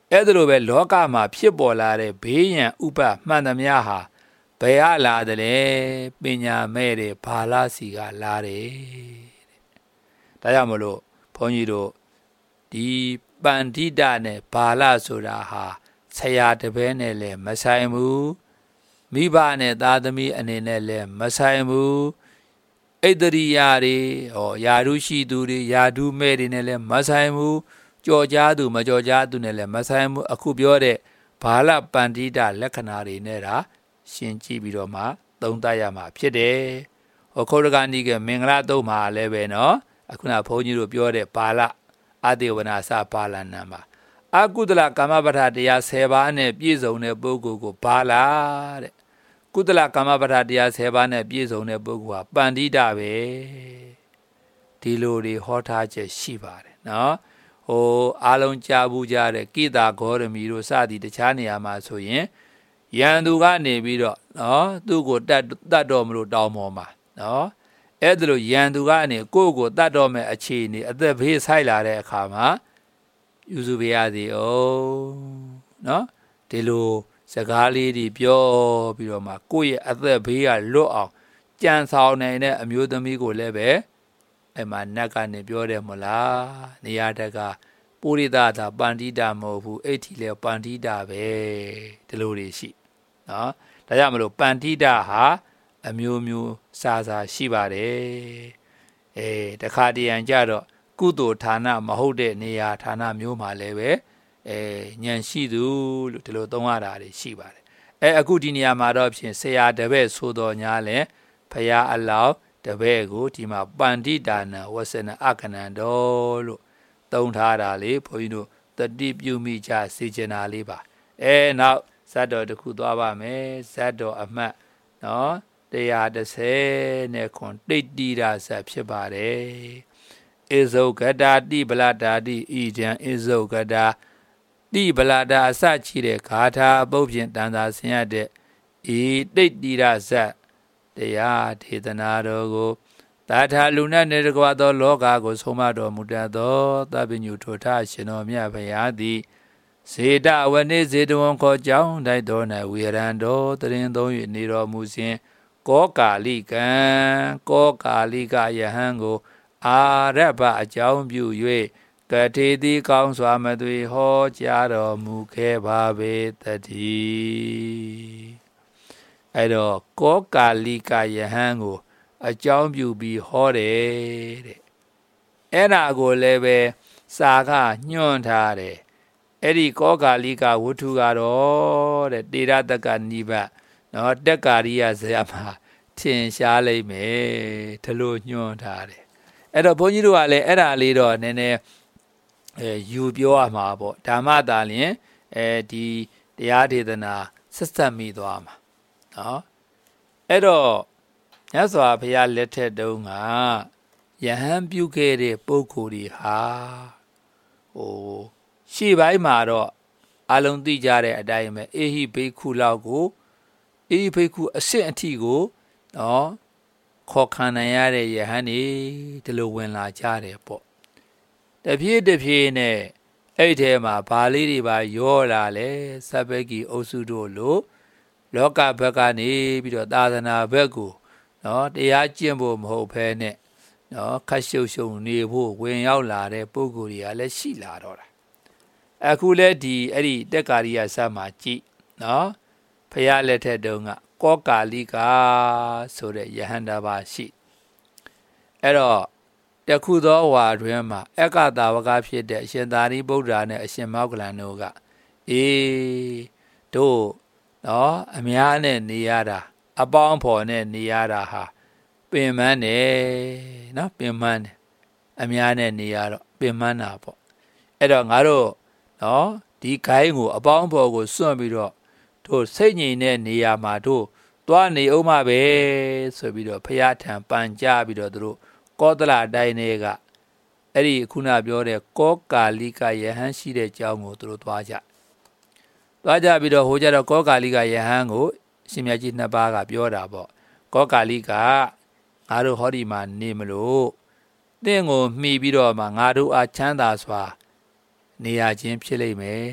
[SPEAKER 1] အဲ့ဒါလိုပဲလောကမှာဖြစ်ပေါ်လာတဲ့ဘေးရန်ဥပမှန်သမျှဟာဘယ်အလာတယ်လဲပညာမဲ့တဲ့ဘာလစီကလာတယ်တဲ့ဒါကြောင့်မလို့ဘုန်းကြီးတို့ဒီပန္တိတနဲ့ဘာလဆိုတာဟာဆရာတပည့်နဲ့လည်းမဆိုင်ဘူးမိဘနဲ့သားသမီးအနေနဲ့လည်းမဆိုင်ဘူးဣတရိယာတွေဟောယာရုရှိသူတွေယာဒုမဲ့တွေနဲ့လည်းမဆိုင်ဘူးကြော်ကြားသူမကြော်ကြားသူနဲ့လည်းမဆိုင်ဘူးအခုပြောတဲ့ဘာလပန္တိတလက္ခဏာတွေနဲ့တာရှင်းကြည့်ပြီးတော့မှသုံးသပ်ရမှာဖြစ်တယ်ဟောခေါရကနိကေမင်္ဂလာတုံးမှာလည်းပဲနော်အခုနဘုန်းကြီးတို့ပြောတဲ့ဘာလအတေဝနာစဘာလနံပါအကုသလကာမပဋ္ဌာတရားဆယ်ပါးနဲ့ပြည့်စုံတဲ့ပုဂ္ဂိုလ်ကိုဘာလာတဲ့ကုသလကာမပဋ္ဌာတရားဆယ်ပါးနဲ့ပြည့်စုံတဲ့ပုဂ္ဂိုလ်ဟာပန္တိတပဲဒီလိုတွေဟောထားချက်ရှိပါတယ်နော်ဟိုအားလုံးကြားဘူးကြတဲ့ကိတာဂေါရမီတို့စသည်တခြားနေရာမှာဆိုရင်ရန်သူကနေပြီးတော့နော်သူ့ကိုတတ်တတ်တော်မလို့တောင်းပေါ်မှာနော်အဲ့ဒါလိုရန်သူကနေကိုယ့်ကိုတတ်တော်မဲ့အခြေအနေအသက်ဘေးဆိုင်လာတဲ့အခါမှာယူစုပေးရသည်အောင်နော်ဒီလိုစကားလေးတွေပြောပြီးတော့မှကိုယ့်ရဲ့အသက်ဘေးကလွတ်အောင်ကြံဆောင်နိုင်တဲ့အမျိုးသမီးကိုလည်းပဲအဲ့မှာနတ်ကနေပြောတယ်မလားနေရာတကပုရိသသာပန္တိတာမဟုတ်ဘူးအဲ့ဒီလေပန္တိတာပဲဒီလိုတွေရှိနော်ဒါကြောင့်မလို့ပန္တိတာဟာအမျိုးမျိုးစားစားရှိပါတယ်အဲတခါတရံကြတော့ကုသိုလ်ဌာနမဟုတ်တဲ့နေရာဌာနမျိုးမှာလည်းပဲအဲဉာဏ်ရှိသူလို့ဒီလိုသုံးရတာတွေရှိပါတယ်အဲအခုဒီနေရာမှာတော့ဖြင့်ဆရာတပည့်ဆိုတော်ညာလဲဖရာအလောင်းတပည့်ကိုဒီမှာပန္တိတာနဝဆနအခဏံတော်လို့သုံးထားတာလေဘုန်းကြီးတို့တတိပြုမိကြစေချင်တာလေးပါအဲနောက်ဇတ်တော်တစ်ခုသွားပါမယ်ဇတ်တော်အမှတ်နော်တရားတစ်ဆယ်နဲ့ခွန်တိတ်တိရဇတ်ဖြစ်ပါတယ်ဣဇုဂတာတိဗလတာတိဤကြံဣဇုဂတာတိဗလတာအစချီတဲ့ဂါထာအပုပ်ဖြင့်တန်သာဆင်ရတဲ့ဤတိတ်တိရဇတ်တရားဒေသနာတော်ကိုတာထာလူနဲ့နေတကွာသောလောကကိုဆုံးမတော်မူတတ်သောသဗ္ဗညုထိုထရှင်တော်မြတ်ဘုရားသည်စေတဝနေစေတဝံခေါ်ကြောင်းတိုက်တော်၌ဝေရန်တော်တရင်သုံး၍နေတော်မူစဉ်ကောကာလိကံကောကာလိကယဟန်ကိုအာရဗအကြောင်းပြု၍ကထေတိကောင်းစွာမသွေဟောကြားတော်မူခဲ့ပါပေတည်းအဲ့တော့ကောကာလိကယဟန်ကိုအကြောင်းပြုပြီးဟောတယ်တဲ့အဲ့ဒါကိုလည်းပဲစာကညွှန်ထားတယ်အဲ့ဒီကောကာလိကဝတ္ထုကတော့တဲ့တေရတကနိဗ္ဗာန်နော်တက်ကာရိယဇယမှာထင်ရှားလိမ့်မယ်ဒီလိုညွှန်ထားတယ်အဲ့တော့ဘုန်းကြီးတို့ကလည်းအဲ့ဒါလေးတော့နည်းနည်းအဲယူပြောရမှာပေါ့ဓမ္မတာလျင်အဲဒီတရားဒေသနာဆက်ဆက်မိသွားမှာနော်အဲ့တော့မြတ်စွာဘုရားလက်ထက်တုန်းကယဟန်ပြုခဲ့တဲ့ပုဂ္ဂိုလ်တွေဟာဟိုရှေ့ပိုင်းမှာတော့အလုံးသိကြတဲ့အတိုင်းပဲအေဟိဘိက္ခုလောက်ကိုအေဟိဘိက္ခုအစစ်အထိကိုနော်ခေါ်ခံနိုင်ရတဲ့ယဟန်တွေဒီလိုဝင်လာကြတယ်ပေါ့တဖြည်းတဖြည်းနဲ့အဲ့ထဲမှာဘာလေးတွေပါရောလာလဲစပက္ခိအုပ်စုတို့လို့လောကဘက်ကနေပြီးတော့သာသနာဘက်ကိုနော်တရားကျင့်ဖို့မဟုတ်ဘဲနဲ့နော်ခတ်ရှုပ်ရှုပ်နေဖို့ဝင်ရောက်လာတဲ့ပုဂ္ဂိုလ်တွေကလည်းရှိလာတော့တာအခုလဲဒီအဲ့ဒီတက်ကာရိယစမှာကြည့်နော်ဖရာလက်ထက်တုန်းကကောကာလိကဆိုတဲ့ယဟန္တာပါရှိအဲ့တော့တခုသောဝါတွင်မှာအက္ခတာဝကဖြစ်တဲ့အရှင်သာရိပုတ္တရာနဲ့အရှင်မောက္ကလန်တို့ကအေးတို့နော်အများနဲ့နေရတာအပေါင်းဖော်နဲ့နေရတာဟာပင်မန်းတယ်နော်ပင်မန်းတယ်အများနဲ့နေရတော့ပင်မန်းတာပေါ့အဲ့တော့ငါတို့နော်ဒီခိုင်းကိုအပေါင်းဖော်ကိုစွန့်ပြီးတော့တို့စိတ်ငြိမ်တဲ့နေရာမှာတို့သွားနေအောင်မပဲဆိုပြီးတော့ဖရာထံပန်ကြပြီးတော့တို့ကောသလတိုင်းတွေကအဲ့ဒီခုနပြောတဲ့ကောကာလိကယဟန်ရှိတဲ့ကြောင်းကိုတို့သွားကြသွားကြပြီးတော့ဟိုကြတော့ကောကာလိကယဟန်ကိုရှင်မြတ်ကြီးနှစ်ပါးကပြောတာပေါ့ကောကာလိကငါတို့ဟောဒီမှာနေမလို့တင့်ကိုမှီပြီးတော့မှငါတို့အားချမ်းသာစွာနေရခြင်းဖြစ်လိမ့်မယ်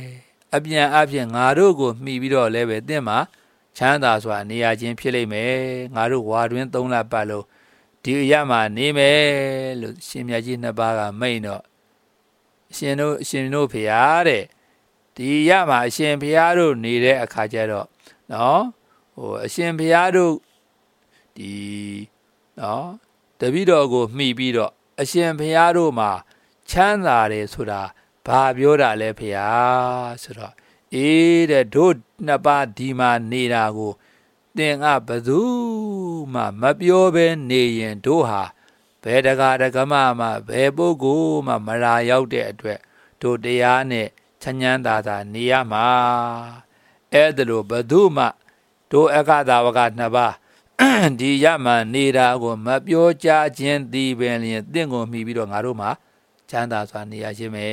[SPEAKER 1] အပြန်အပြင်ငါတို့ကိုမှီပြီးတော့လည်းပဲတင့်မှာချမ်းသာစွာနေရခြင်းဖြစ်လိမ့်မယ်ငါတို့ဝါတွင်သုံးလပတ်လုံးဒီအရာမှာနေမယ်လို့ရှင်မြတ်ကြီးနှစ်ပါးကမိန့်တော့အရှင်တို့အရှင်တို့ဖေဟာတဲ့ဒီရမှာအရှင်ဘုရားတို့နေတဲ့အခါကျတော့နော်ဟိုအရှင်ဘုရားတို့ဒီနော်တပည့်တော်ကိုမှီပြီးတော့အရှင်ဘုရားတို့မှာချမ်းသာတယ်ဆိုတာဘာပြောတာလဲဖေဟာဆိုတော့အေးတဲ့တို့နှစ်ပါးဒီမှာနေတာကိုသင်ကဘယ်သူမှမပြောဘဲနေရင်တို့ဟာဘယ်တကားတကမမှဘယ်ပုဂ္ဂိုလ်မှမလာရောက်တဲ့အတွက်တို့တရားနဲ့ချမ်းချမ်းသာသာနေရမှာအဲ့ဒါလို့ဘယ်သူမှတို့အက္ခသာဝကနှစ်ပါးဒီရမှနေတာကိုမပြောကြခြင်းသည်ပင်လျင်တင့်ကိုမှီပြီးတော့ငါတို့မှာချမ်းသာစွာနေရခြင်းပဲ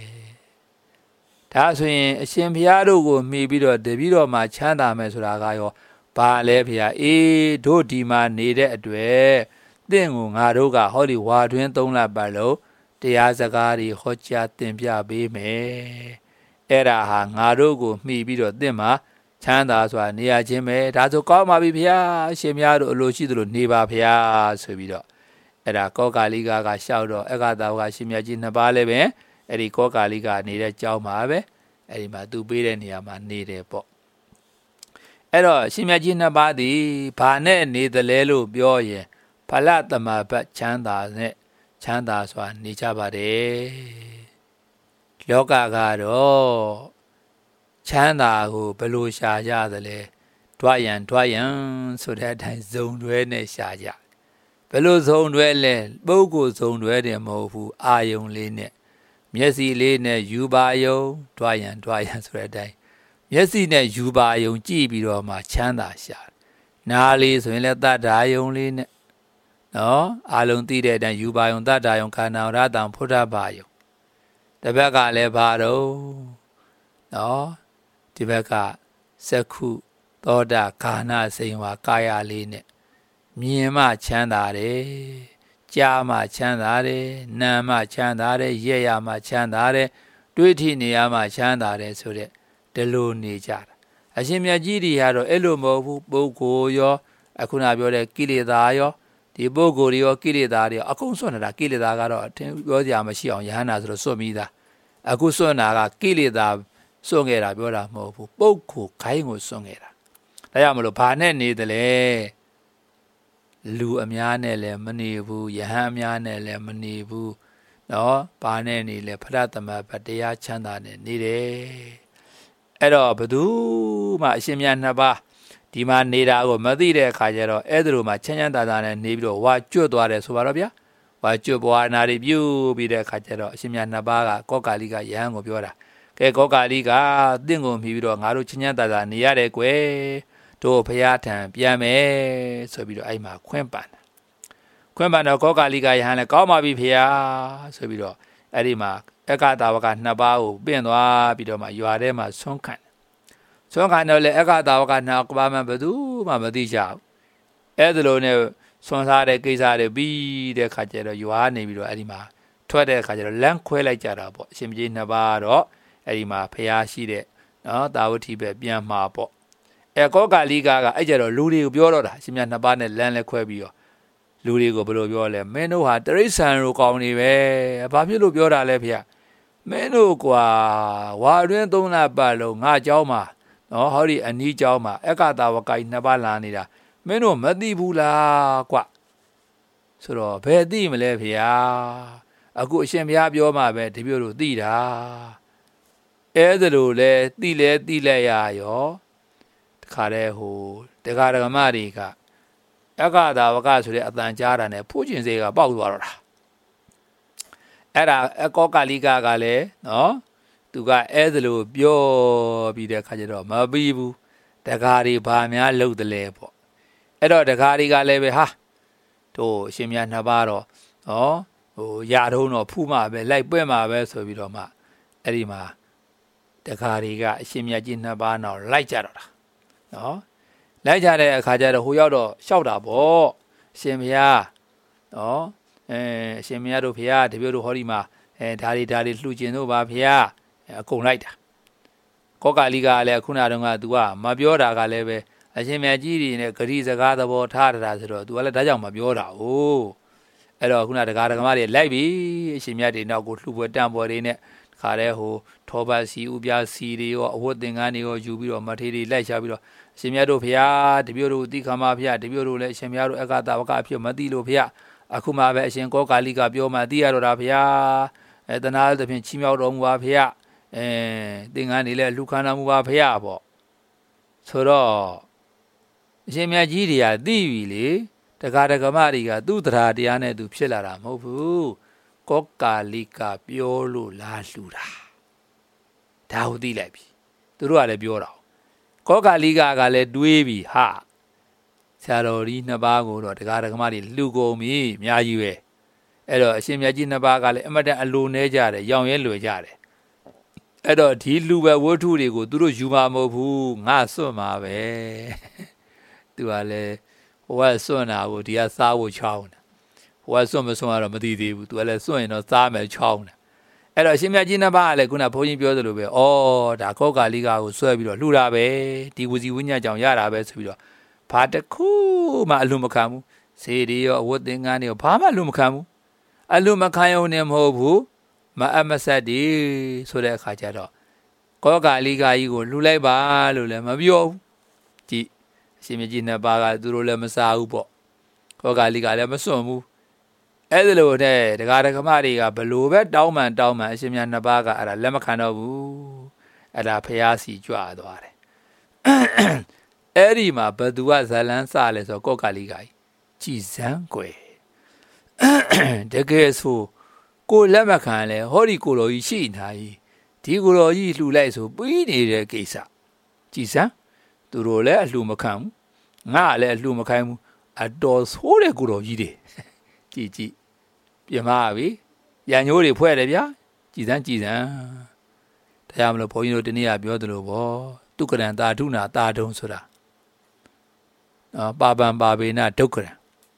[SPEAKER 1] ဒါဆိုရင်အရှင်ဘုရားတို့ကိုမှီပြီးတော့တပည့်တော်မှာချမ်းသာမယ်ဆိုတာကရောဘာလဲဘုရားအေးတို့ဒီမှာနေတဲ့အတွက်တင့်ကိုငါတို့ကဟောဒီဝါတွင်သုံးလပတ်လုံးတရားစကားတွေဟောကြားသင်ပြပေးမယ်အဲ့ဒါဟာငါတို့ကိုမှီပြီးတော့တင့်မှာချမ်းသာစွာနေရခြင်းပဲဒါဆိုကောင်းပါပြီဘုရားအရှင်ဘုရားတို့အလိုရှိသလိုနေပါဘုရားဆိုပြီးတော့အဲ့ဒါကောကာလိကကရှောက်တော့အက္ခသာဝကရှင်မြတ်ကြီးနှစ်ပါးလည်းပဲအဲ့ဒီကောကာလိကနေတဲ့ကျောင်းမှာပဲအဲ့ဒီမှာသူပေးတဲ့နေရာမှာနေတယ်ပေါ့အဲ့တော့ရှင်မြတ်ကြီးနှစ်ပါးသည်ဘာနဲ့နေသလဲလို့ပြောရင်ဖလသမဘတ်ချမ်းသာနဲ့ချမ်းသာစွာနေကြပါတယ်လောကကတော့ချမ်းသာကိုဘယ်လိုရှာကြသလဲတွားရန်တွားရန်ဆိုတဲ့အတိုင်းဇုံတွဲနဲ့ရှာကြဘယ်လိုဇုံတွဲလဲပုဂ္ဂိုလ်ဇုံတွဲတယ်မဟုတ်ဘူးအာယုံလေးနဲ့မျက်စိလေးနဲ့ယူပါယုံတွားရန်တွားရန်ဆိုတဲ့အတိုင်းမျက်စိနဲ့ယူပါယုံကြည့်ပြီးတော့မှချမ်းသာရှာနားလေးဆိုရင်လည်းတတ္တာယုံလေးနဲ့နော်အာလုံးသိတဲ့အတိုင်းယူပါယုံတတ္တာယုံခန္ဓာရတံဖုဒ္ဓဘာယုံတစ်ဘက်ကလည်းဘာတော့နော်ဒီဘက်ကစက္ခုသောတာခါနာစိန်ဝါကာယလေးနဲ့မြင်မှချမ်းသာတယ်ကြားမှချမ်းသာတယ်နားမှချမ်းသာတယ်ရက်ရမှချမ်းသာတယ်တွေးထိနေရမှချမ်းသာတယ်ဆိုတဲ့ဒီလိုနေကြတာအရှင်မြတ်ကြီးတွေကတော့အဲ့လိုမဟုတ်ဘူးပုဂ္ဂိုလ်ရောအခုနပြောတဲ့ကိလေသာရောဒီပုဂ္ဂိုလ်တွေရောကိလေသာတွေရောအကုန်စွန့်နေတာကိလေသာကတော့အထင်ပြောစရာမရှိအောင်ယဟန္တာဆိုတော့စွန့်ပြီးသားအခုစွန့်တာကကိလေသာစွန့်ခဲ့တာပြောတာမဟုတ်ဘူးပုဂ္ဂိုလ်ခိုင်းကိုစွန့်ခဲ့တာဒါကြောင့်မလို့ဘာနဲ့နေတယ်လဲလူအများနဲ့လည်းမနေဘူးယဟန်အများနဲ့လည်းမနေဘူးနော်ဘာနဲ့နေလဲဖရသမဘတ်တရားချမ်းသာနဲ့နေတယ်အဲ့တော့ဘသူမှအရှင်မြတ်နှစ်ပါးဒီမှာနေတာကိုမသိတဲ့အခါကျတော့အဲ့ဒါလိုမှချမ်းချမ်းသာသာနဲ့နေပြီးတော့ဝါကျွတ်သွားတယ်ဆိုပါတော့ဗျာဝါကျွတ်ပွားနာတွေပြုပြီးတဲ့အခါကျတော့အရှင်မြတ်နှစ်ပါးကကောကာလိကယဟန်ကိုပြောတာကဲကောကာလိကတင့်ကိုမြည်ပြီးတော့ငါတို့ချမ်းချမ်းသာသာနေရတယ်ကွယ်တို့ဘုရားထံပြန်မယ်ဆိုပြီးတော့အဲ့မှာခွင့်ပန်တာခွင့်ပန်တော့ကောကာလိကယဟန်လည်းကောင်းပါပြီဘုရားဆိုပြီးတော့အဲ့ဒီမှာအက္ခသာဝကနှစ်ပါးကိုပင့်သွားပြီးတော့မှရွာထဲမှာဆွမ်းခံဆွမ်းခံတော့လေအက္ခသာဝကနှစ်ပါးမှဘယ်သူမှမသိကြဘူးအဲ့ဒါလိုနဲ့ဆွမ်းစားတဲ့ကိစ္စတွေပြီးတဲ့ခါကျတော့ရွာနေပြီးတော့အဲ့ဒီမှာထွက်တဲ့ခါကျတော့လမ်းခွဲလိုက်ကြတာပေါ့အရှင်ကြီးနှစ်ပါးတော့အဲ့ဒီမှာဘုရားရှိတဲ့နော်တာဝတိပဲပြန်မှာပေါ့အဲကောကာလိကကအဲ့ကြတော့လူတွေကိုပြောတော့တာအရှင်မြတ်နှစ်ပါးနဲ့လမ်းလဲခွဲပြီးတော့လူတွေကိုဘယ်လိုပြောလဲမင်းတို့ဟာတရိษံလိုကောင်းနေပဲဘာဖြစ်လို့ပြောတာလဲဖေမင်းတို့ကွာဝါတွင်သုံးလပတ်လုံးငါเจ้าမှာနော်ဟောဒီအနီးเจ้าမှာအက္ခသာဝကကြီးနှစ်ပါးလာနေတာမင်းတို့မသိဘူးလားကွဆိုတော့ဘယ်သိမလဲဖေအခုအရှင်ဘုရားပြောမှပဲဒီပြောလို့သိတာအဲ့ဒါလိုလဲသိလဲသိလဲရရောတခါတည်းဟိုတရားဓမ္မတွေကအက္ခသာဝကဆိုတဲ့အတန်ကြားတာနဲ့ဖူးကျင်စေကပေါက်သွားတော့တာအဲ့ဒါအကောကာလိကကလည်းနော်သူကအဲ့ဒါလိုပြောပြီးတဲ့ခါကျတော့မပြီးဘူးတရားတွေဘာများလုပ်တယ်လဲပေါ့အဲ့တော့တရားတွေကလည်းပဲဟာတို့အရှင်မြတ်နှစ်ပါးတော့နော်ဟိုရထုံးတော့ဖူးမှပဲလိုက်ပွင့်မှပဲဆိုပြီးတော့မှအဲ့ဒီမှာတရားတွေကအရှင်မြတ်ကြီးနှစ်ပါးတော့လိုက်ကြတော့တာနော်လိုက်ကြတဲ့အခါကျတော့ဟိုရောက်တော့လျှောက်တာပေါ့အရှင်ဘုရားနော်အဲအရှင်ဘုရားတို့ဘုရားတပည့်တို့ဟောဒီမှာအဲဓာရီဓာရီလှူကျင်တို့ပါဘုရားအကုန်လိုက်တာကောကာလီကလည်းခုနတုန်းက तू ကမပြောတာကလည်းပဲအရှင်မြတ်ကြီးတွေနဲ့ဂရီစကားသဘောထားတာဆိုတော့ तू ကလည်းဒါကြောင့်မပြောတာ哦အဲ့တော့ခုနတကားတကမတွေလိုက်ပြီအရှင်မြတ်တွေနောက်ကိုလှူပွဲတန့်ပွဲတွေနဲ့ခါတဲ့ဟိုထောပတ်စီဥပြစီတွေရောအဝတ်သင်္ကန်းတွေရောယူပြီးတော့မထေတွေလိုက်ရှာပြီးတော့အရှင်မြတ်တို့ဖျားတပြို့တို့တိခါမဖျားတပြို့တို့လည်းအရှင်မြတ်တို့အက္ခတဝကအဖြစ်မသိလို့ဖျားအခုမှပဲအရှင်ကောကာလိကပြောမှသိရတော့တာဖျားအဲတနာသဖြင့်ချီးမြှောက်တော်မူပါဖျားအဲသင်္ကန်းတွေလည်းလူခန္ဓာမူပါဖျားပေါ့ဆိုတော့အရှင်မြတ်ကြီးတွေကသိပြီလေတက္ကဒကမတွေကသူ့တရားတရားနဲ့သူဖြစ်လာတာမဟုတ်ဘူးကောကာလိကပြောလို့လာလှူတာဒါဟုတ်သိလိုက်ပြီသူတို့ကလည်းပြောတာကောကာလိကကလည်းတွေးပြီဟာဆရာတော်ကြီးနှစ်ပါးကိုတော့တက္ကဒကမတွေလှူကုန်ပြီအများကြီးပဲအဲ့တော့အရှင်မြတ်ကြီးနှစ်ပါးကလည်းအမတန်အလိုနေကြတယ်ရောင်ရဲလွယ်ကြတယ်အဲ့တော့ဒီလူပဲဝတ္ထုတွေကိုသူတို့ယူမှာမဟုတ်ဘူးငါစွန့်မှာပဲသူကလည်းဟိုကစွန့်တာကိုဒီကစားဖို့ချောင်းတယ်ဟိုကစွန့်မစွန့်ကတော့မသိသေးဘူးသူကလည်းစွန့်ရင်တော့စားမယ်ချောင်းတယ်အဲ့တော့အရှင်မြတ်ကြီးနှစ်ပါးကလည်းခုနဘုန်းကြီးပြောသလိုပဲဩဒါကောကာလိကကိုဆွဲပြီးတော့လှူတာပဲဒီဝစီဝိညာဉ်ကြောင့်ရတာပဲဆိုပြီးတော့ဘာတခုမှအလိုမခံဘူးစေတွေရောအဝတ်သင်္ကန်းတွေရောဘာမှအလိုမခံဘူးအလိုမခံရုံနဲ့မဟုတ်ဘူးမအမဆက်ဒီဆိုတဲ့အခါကျတော့ကောကာလိကကြီးကိုလှူလိုက်ပါလို့လည်းမပြောဘူးကြည့်အရှင်မြတ်ကြီးနှစ်ပါးကသူတို့လည်းမစားဘူးပေါ့ကောကာလိကလည်းမစွန့်ဘူးအဲ့ဒါလို့တဲ့ဒကာဒကမတွေကဘလို့ပဲတောင်းမှန်တောင်းမှန်အရှင်မြတ်နှစ်ပါးကအဲ့ဒါလက်မခံတော့ဘူးအဲ့ဒါဖျားစီကြွသွားတယ်အဲ့ဒီမှာဘသူကဇလန်းစလဲဆိုကောကာလိကကြီးကြည်စမ်းကွယ်တကယ်ဆိုကိုလက်မခံလဲဟောဒီကိုတော်ကြီးရှိနေတာကြီးဒီကိုတော်ကြီးလှူလိုက်ဆိုပြီးနေတဲ့ကိစ္စကြည်စမ်းသူတို့လည်းအလှူမခံဘူးငါလည်းအလှူမခိုင်းဘူးအတော်ဆိုးတဲ့ကိုတော်ကြီးတွေကြည်ကြည်ပြင်ပါပြီရန်ညိုးတွေဖွဲ့တယ်ဗျာကြည်စမ်းကြည်စမ်းတရားမလို့ဘုန်းကြီးတို့တနေ့ကပြောသလိုပေါ့တုက္ကရံတာထုနာတာတုံဆိုတာနော်ပါပံပါပေနဒုက္ကရံ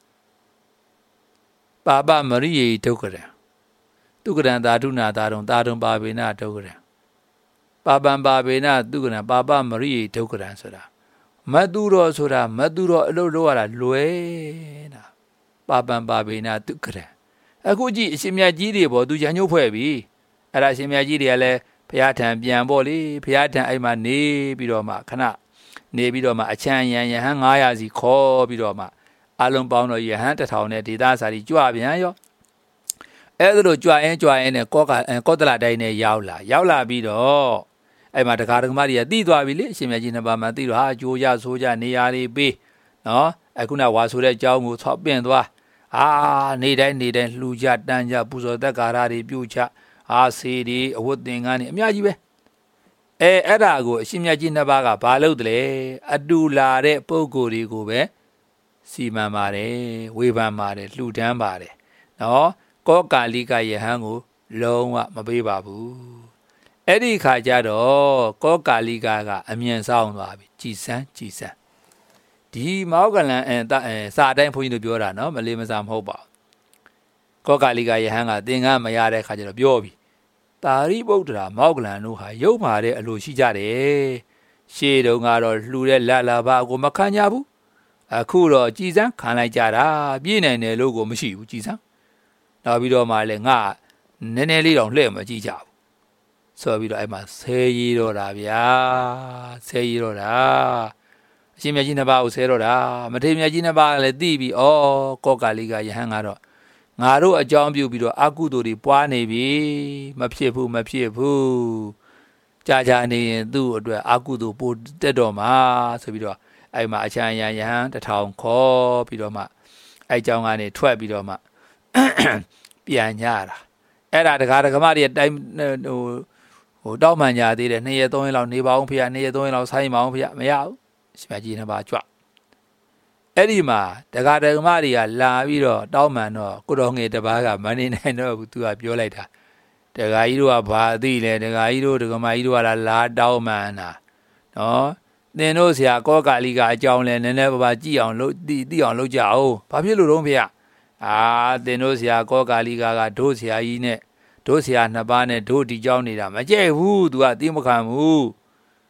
[SPEAKER 1] ပါပမရိယေဒုက္ကရံတုက္ကရံတာထုနာတာတုံတာတုံပါပေနဒုက္ကရံပါပံပါပေနတုက္ကရံပါပမရိယေဒုက္ကရံဆိုတာမတူတော်ဆိုတာမတူတော်အလုပ်လုပ်ရတာလွယ်တာပါပံပါပေနတုက္ကရံအခုကြည့်အရှင်မြတ်ကြီးတွေပေါ့သူရန်ညှို့ဖွဲ့ပြီအဲ့ဒါအရှင်မြတ်ကြီးတွေကလည်းဘုရားထံပြန်ပေါ့လေဘုရားထံအဲ့မှာနေပြီးတော့မှခဏနေပြီးတော့မှအချမ်းရန်ယဟန်900စီခေါ်ပြီးတော့မှအလုံးပေါင်းတော့ယဟန်1000နဲ့ဒေသစာကြီးကြွပြန်ရောအဲ့ဒါလိုကြွရင်ကြွရင်နဲ့ကောကကောတလတိုင်းနဲ့ရောက်လာရောက်လာပြီးတော့အဲ့မှာတကားတကမတွေကတိသွားပြီလေအရှင်မြတ်ကြီးနှစ်ပါးမှတိတော့ဟာကြိုးရဆိုးကြနေရာလေးပေးနော်အခုနဝါဆိုတဲ့အကြောင်းကိုဆောက်ပင့်သွားအာနေတိုင်းနေတိုင်းလှူကြတန်းကြပူဇော်သက်ကာရတွေပြုချအာစီဒီအဝတ်သင်္ကန်းတွေအများကြီးပဲအဲအဲ့ဒါကိုအရှင်မြတ်ကြီးနှစ်ပါးကဘာလုပ်တယ်လဲအတူလာတဲ့ပုံကိုယ်တွေကိုပဲစီမံပါတယ်ဝေဖန်ပါတယ်လှူဒန်းပါတယ်နော်ကောကာလိကယဟန်ကိုလုံးဝမပေးပါဘူးအဲ့ဒီခါကျတော့ကောကာလိကကအမြန်ဆောင်သွားပြီကြည်စမ်းကြည်စမ်းဒီမောကလန်အဲစာအတိုင်းဘုန်းကြီးတို့ပြောတာနော်မလေးမစားမဟုတ်ပါဘူးကောကာလိကယဟန်ကသင်္ကန်းမရတဲ့ခါကျတော့ပြောပြီတာရိပုတ္တရာမောကလန်တို့ဟာရုပ်မာတဲ့အလိုရှိကြတယ်ရှေးတုန်းကတော့လှူတဲ့လာလာဘာကိုမခံကြဘူးအခုတော့ကြည်စမ်းခံလိုက်ကြတာပြည့်နိုင်တယ်လို့ကိုမရှိဘူးကြည်စမ်းနောက်ပြီးတော့မှလည်းငါနည်းနည်းလေးတော့လှည့်မကြည့်ကြဘူးဆိုပြီးတော့အဲ့မှာဆဲရီတော့တာဗျာဆဲရီတော့တာအရှင်မြတ်ကြီးနှစ်ပါးကိုဆဲတော့တာမထေရမြတ်ကြီးနှစ်ပါးလည်းသိပြီဩကောကာလိကယဟန်ကတော့ငါတို့အကြောင်းပြုပြီးတော့အကုသိုလ်တွေပွားနေပြီမဖြစ်ဘူးမဖြစ်ဘူးကြာကြာနေရင်သူ့အတွက်အကုသိုလ်ပိုတက်တော့မှာဆိုပြီးတော့အဲ့မှာအချမ်းရန်ယဟန်တထောင်ခေါ်ပြီးတော့မှအဲ့ကြောင်းကနေထွက်ပြီးတော့မှပြန်ညတာအဲ့ဒါတကားတကမတွေတိုင်းဟိုဟိုတောက်မှန်ကြသေးတယ်နှစ်ရက်သုံးရက်လောက်နေပါအောင်ဖေရနှစ်ရက်သုံးရက်လောက်ဆိုင်းပါအောင်ဖေရမရဘူးရှင်မကြီးနှစ်ပါးကြွအဲ့ဒီမှာတကားတကမတွေကလာပြီးတော့တောက်မှန်တော့ကိုတော်ငယ်တစ်ပါးကမနေနိုင်တော့ဘူးသူကပြောလိုက်တာတကားကြီးတို့ကဘာသိလဲတကားကြီးတို့ဒကမကြီးတို့ကလာတောက်မှန်တာနော်သင်တို့ဆရာကောကာလိကအကြောင်းလဲနည်းနည်းပါးပါးကြည့်အောင်လုပ်သိသိအောင်လုပ်ကြအောင်ဘာဖြစ်လို့တော့ဖေရအာသင်တို့ဆရာကောကာလိကကဒုဆရာကြီးနဲ့ဒုဆရာနှစ်ပါးနဲ့ဒုဒီကြောင်းနေတာမကြိုက်ဘူးသူကသိမခံဘူး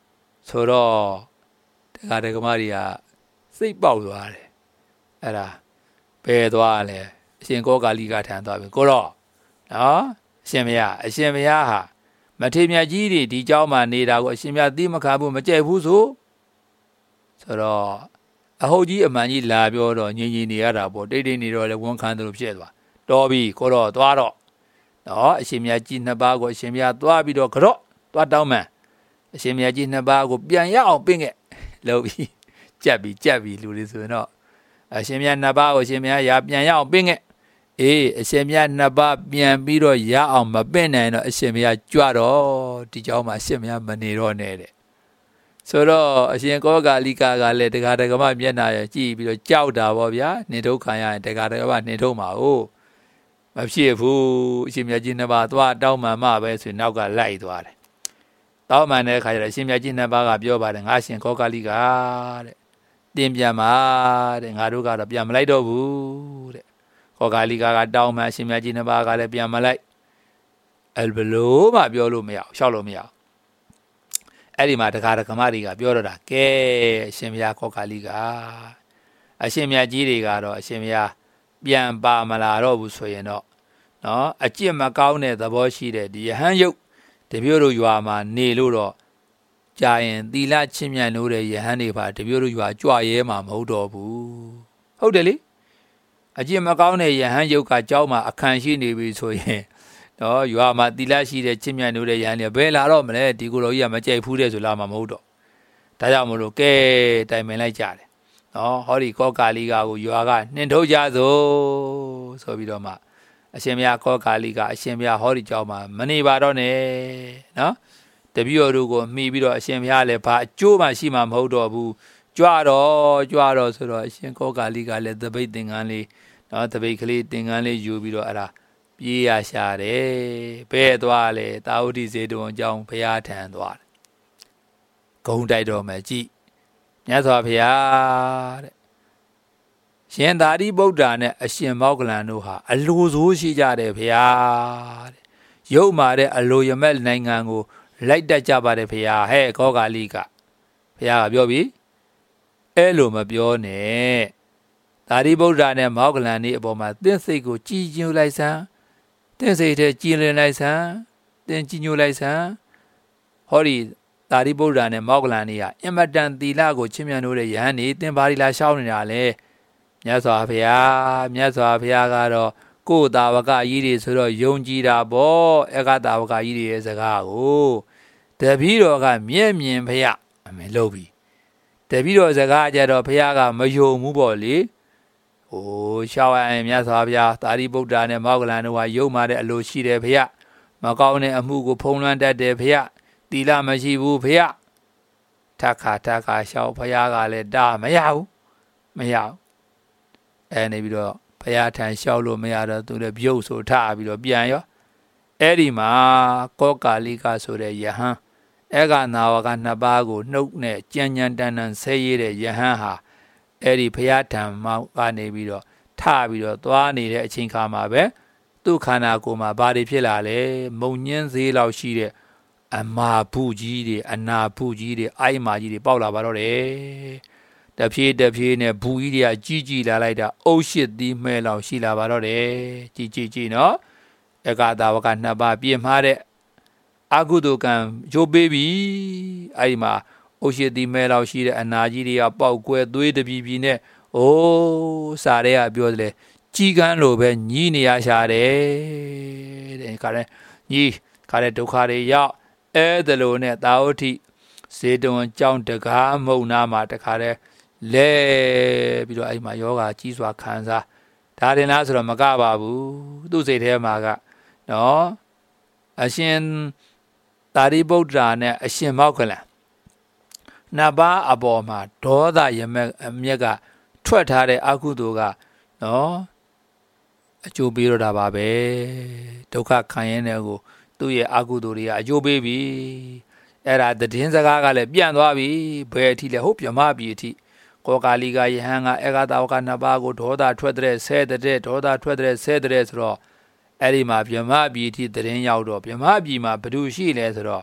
[SPEAKER 1] ဆိုတော့တရားဓမ္မတွေကစိတ်ပေါက်သွားတယ်အဲ့ဒါဘယ်သွားလဲအရှင်ကောကာလိကထံသွားပြီကိုတော့နော်အရှင်မရအရှင်မရဟာမထေမြတ်ကြီးတွေဒီเจ้าမှာနေတာကိုအရှင်မြတ်သိမခံဘူးမကြိုက်ဘူးဆိုဆိုတော့အဟုတ်ကြီးအမှန်ကြီးလာပြောတော့ညင်ညင်နေရတာပေါ့တိတ်တိတ်နေတော့လေဝန်ခံတယ်လို့ဖြစ်သွားတော်ပြီကိုတော့သွားတော့နော်အရှင်မြတ်ကြီးနှစ်ပါးကိုအရှင်မြတ်သွားပြီးတော့ကြော့သွားတောင်းမှန်အရှင်မြတ်ကြီးနှစ်ပါးကိုပြန်ရအောင်ပင့်ခဲ့လို့ပြီးကြက်ပြီးကြက်ပြီးလူတွေဆိုရင်တော့အရှင်မြတ်နှစ်ပါးကိုအရှင်မြတ်ရပြန်ရအောင်ပင့်ခဲ့အေးအရှင်မြတ်နှစ်ပါးပြန်ပြီးတော့ရအောင်မပင့်နိုင်တော့အရှင်မြတ်ကြွတော့ဒီเจ้าမှာအရှင်မြတ်မနေတော့နဲ့တဲ့ဆိုတော့အရှင်ကောကာလိကကလည်းတရားဓမ္မမျက်နှာရကြည့်ပြီးတော့ကြောက်တာပေါ့ဗျာနေထုတ်ခံရရင်တရားဓမ္မနေထုတ်မှာဟုတ်မဖြစ်ဘူးအရှင်မြတ်ကြီးနှစ်ပါးသွားတောင်းမှန်မှပဲဆိုရင်နောက်ကလိုက်သွားတယ်တောင်းမှန်တဲ့အခါကျတော့အရှင်မြတ်ကြီးနှစ်ပါးကပြောပါတယ်ငါရှင်ကောကာလိကတဲ့တင်ပြန်ပါတဲ့ငါတို့ကတော့ပြန်မလိုက်တော့ဘူးတဲ့ကောကာလိကကတောင်းမှန်အရှင်မြတ်ကြီးနှစ်ပါးကလည်းပြန်မလိုက်အဘလို့မှပြောလို့မရအောင်ရှောက်လို့မရအောင်အဲ့ဒီမှာတရားဓမ္မတွေကပြောတော့တာကဲအရှင်ဘုရားကောကာလိကအရှင်မြတ်ကြီးတွေကတော့အရှင်ဘုရားပြန်ပါမလာတော့ဘူးဆိုရင်တော့နော်အကျင့်မကောင်းတဲ့သဘောရှိတဲ့ဒီယဟန်ယုတ်တပြို့တို့ရွာမှာနေလို့တော့ကြာရင်သီလချင်းမြတ်လို့တဲ့ယဟန်တွေပါတပြို့တို့ရွာကြွရဲမှာမဟုတ်တော့ဘူးဟုတ်တယ်လေအကျင့်မကောင်းတဲ့ယဟန်ယုတ်ကကြောက်မှာအခန့်ရှိနေပြီဆိုရင်နော်ရွာမှာသီလရှိတဲ့ချင်းမြတ်လို့တဲ့ယဟန်တွေဘယ်လာတော့မလဲဒီကိုယ်တော်ကြီးကမကြိုက်ဘူးတဲ့ဆိုလာမှာမဟုတ်တော့ဒါကြောင့်မလို့ကဲတိုင်ပင်လိုက်ကြတယ်နော်ဟောဒီကောကာလိကကိုရွာကနှင်ထုတ်ကြစို့ဆိုပြီးတော့မှအရှင်ဘုရားကောကာလိကအရှင်ဘုရားဟောဒီကြောင်းမှာမနေပါတော့နဲ့နော်တပည့်တော်တို့ကိုမှီပြီးတော့အရှင်ဘုရားလည်းဘာအကျိုးမှရှိမှာမဟုတ်တော့ဘူးကြွတော့ကြွတော့ဆိုတော့အရှင်ကောကာလိကလည်းသပိတ်သင်္ကန်းလေးနော်သပိတ်ကလေးသင်္ကန်းလေးယူပြီးတော့အဲ့ဒါပြေးရရှာတယ်ဘဲသွားလေတာဝတိဇေတဝန်ကြောင်းဘုရားထံသွားတယ်ဂုံတိုက်တော်မယ်ကြည့်မြတ်စွာဘုရားတဲ့ရှင်သာရိပုတ္တရာနဲ့အရှင်မောဂလန်တို့ဟာအလိုဆိုးရှိကြတယ်ဘုရားတဲ့ရုပ်မာတဲ့အလိုရမက်နိုင်ငံကိုလိုက်တတ်ကြပါတယ်ဘုရားဟဲ့ကောကာလိကဘုရားကပြောပြီအဲ့လိုမပြောနဲ့သာရိပုတ္တရာနဲ့မောဂလန်ဒီအပေါ်မှာသင်စိတ်ကိုကြည်ညိုလိုက်စမ်းသင်စိတ်ထဲကြည်လင်လိုက်စမ်းသင်ကြည်ညိုလိုက်စမ်းဟောဒီသာရိပုတ္တရာနဲ့မောဂလန်ဒီကအင်မတန်သီလကိုချစ်မြတ်လို့တဲ့ယဟန်ဒီသင်ဘာဒီလာရှောင်းနေတာလဲမြတ်စွာဘုရားမြတ်စွာဘုရားကတော့ကိုယ်တာဝကကြီးတွေဆိုတော့ယုံကြည်တာပေါ့အကတာဝကကြီးတွေရဲ့စကားကိုတပည့်တော်ကမျက်မြင်ဘုရားအမေလုပ်ပြီတပည့်တော်စကားကြတော့ဘုရားကမယုံဘူးပေါ့လေဟိုရှောင်းရင်မြတ်စွာဘုရားသာရိပုတ္တရာနဲ့မောဂလန်တို့ကယုံမာတဲ့အလိုရှိတယ်ဘုရားမကောင်းတဲ့အမှုကိုဖုံးလွှမ်းတတ်တယ်ဘုရားသီလမရှိဘူးဘုရားထခါထခါရှောင်းဘုရားကလည်းဒါမရဘူးမရဘူးအဲနေပြီးတော့ဘုရားထံလျှောက်လို့မရတော့သူလည်းပြုတ်ဆိုထပြီးတော့ပြန်ရောအဲ့ဒီမှာကောကာလိကဆိုတဲ့ယဟန်အေကနာဝကနှစ်ပါးကိုနှုတ်နဲ့ကြံ့ကြံ့တန်းတန်းဆဲရတဲ့ယဟန်ဟာအဲ့ဒီဘုရားထံမှာကနေပြီးတော့ထပြီးတော့သွားနေတဲ့အချိန်ခါမှာပဲသူ့ခန္ဓာကိုယ်မှာဘာတွေဖြစ်လာလဲမုံညင်းစေးလောက်ရှိတဲ့အမာဘူးကြီးတွေအနာဘူးကြီးတွေအိုက်မာကြီးတွေပေါက်လာပါတော့တယ်တဖြည်းတဖြည်းနဲ့ဘူးကြီးတွေကကြီးကြီးလာလိုက်တာအုပ်ရှစ်သီးမဲလောက်ရှိလာပါတော့တယ်ကြီးကြီးကြီးနော်အကတာဝကနှစ်ပါးပြင်းမှားတဲ့အကုသိုလ်ကံရိုးပေးပြီအဲ့ဒီမှာအုပ်ရှစ်သီးမဲလောက်ရှိတဲ့အနာကြီးတွေကပေါက်ကွဲသွေးတပြီပြီနဲ့အိုးစာရဲကပြောတယ်ကြီးကန်းလိုပဲညီးနေရရှာတယ်တဲ့ခါတဲ့ညီးခါတဲ့ဒုက္ခတွေရောက်အဲ့ဒါလိုနဲ့တာဝတိဇေတဝန်ကြောင်းတကားမုံနာမှာတခါတဲ့လဲပြီးတော့အဲ့မှာယောဂကြီးစွာခံစားဒါတင်လားဆိုတော့မကပါဘူးသူ့စိတ်ထဲမှာကနော်အရှင်သာရိပုတ္တရာနဲ့အရှင်မောဂလန်နှစ်ပါးအပေါ်မှာဒေါသရမက်အမျက်ကထွက်ထားတဲ့အကုသိုလ်ကနော်အကျိုးပေးတော့တာပါပဲဒုက္ခခံရတဲ့ကိုသူ့ရဲ့အကုသိုလ်တွေကအကျိုးပေးပြီအဲ့ဒါသတင်းစကားကလည်းပြန့်သွားပြီဘယ်အထိလဲဟုတ်ပြမပြီအထိကောကာလိကယဟန်ကအကတာဝကနှစ်ပါးကိုဒေါသထွက်တဲ့ဆဲတဲ့ဒေါသထွက်တဲ့ဆဲတဲ့ဆိုတော့အဲ့ဒီမှာပြမပြီအထိသတင်းရောက်တော့ပြမပြီမှာဘယ်သူရှိလဲဆိုတော့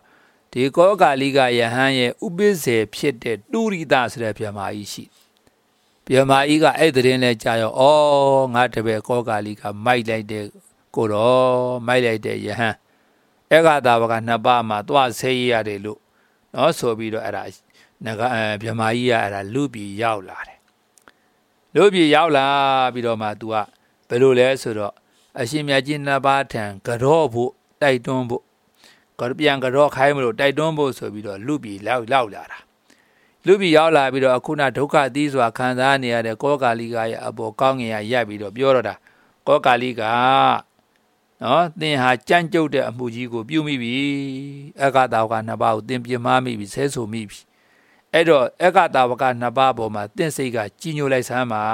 [SPEAKER 1] ဒီကောကာလိကယဟန်ရဲ့ဥပိ္ပဇေဖြစ်တဲ့တူရိတဆိုတဲ့ဗြဟ္မာကြီးရှိဗြဟ္မာကြီးကအဲ့တဲ့ရင်လဲကြာရောဩငါတပည့်ကောကာလိကမိုက်လိုက်တဲ့ကိုတော့မိုက်လိုက်တဲ့ယဟန်ဧကတာဝကနှစ်ပါးမှာသွားဆေးရတယ်လို့နော်ဆိုပြီးတော့အဲ့ဒါနဂဗြဟ္မာကြီးကအဲ့ဒါလူပြည်ရောက်လာတယ်လူပြည်ရောက်လာပြီးတော့မှ तू ကဘယ်လိုလဲဆိုတော့အရှင်မြတ်ကြီးနှစ်ပါးထံကြော့ဖို့တိုက်တွန်းဖို့ကပြန်ကြော့ခိုင်းမလို့တိုက်တွန်းဖို့ဆိုပြီးတော့လူပြည်လောက်လောက်လာတာလူပြည်ရောက်လာပြီးတော့အခုနဒုက္ခသီးစွာခံစားနေရတဲ့ကောကာလိကရဲ့အပေါ်ကောင်းငင်ရရပ်ပြီးတော့ပြောတော့တာကောကာလိကနော်သင်ဟာကြမ်းကြုတ်တဲ့အမှုကြီးကိုပြုမိပြီအကတာဝကနှစ်ပါးကိုသင်ပြမမိပြီဆဲဆိုမိပြီအဲ့တော့အကတာဝကနှစ်ပါးပေါ်မှာသင်စိတ်ကကြီးညိုလိုက်စမ်းပါ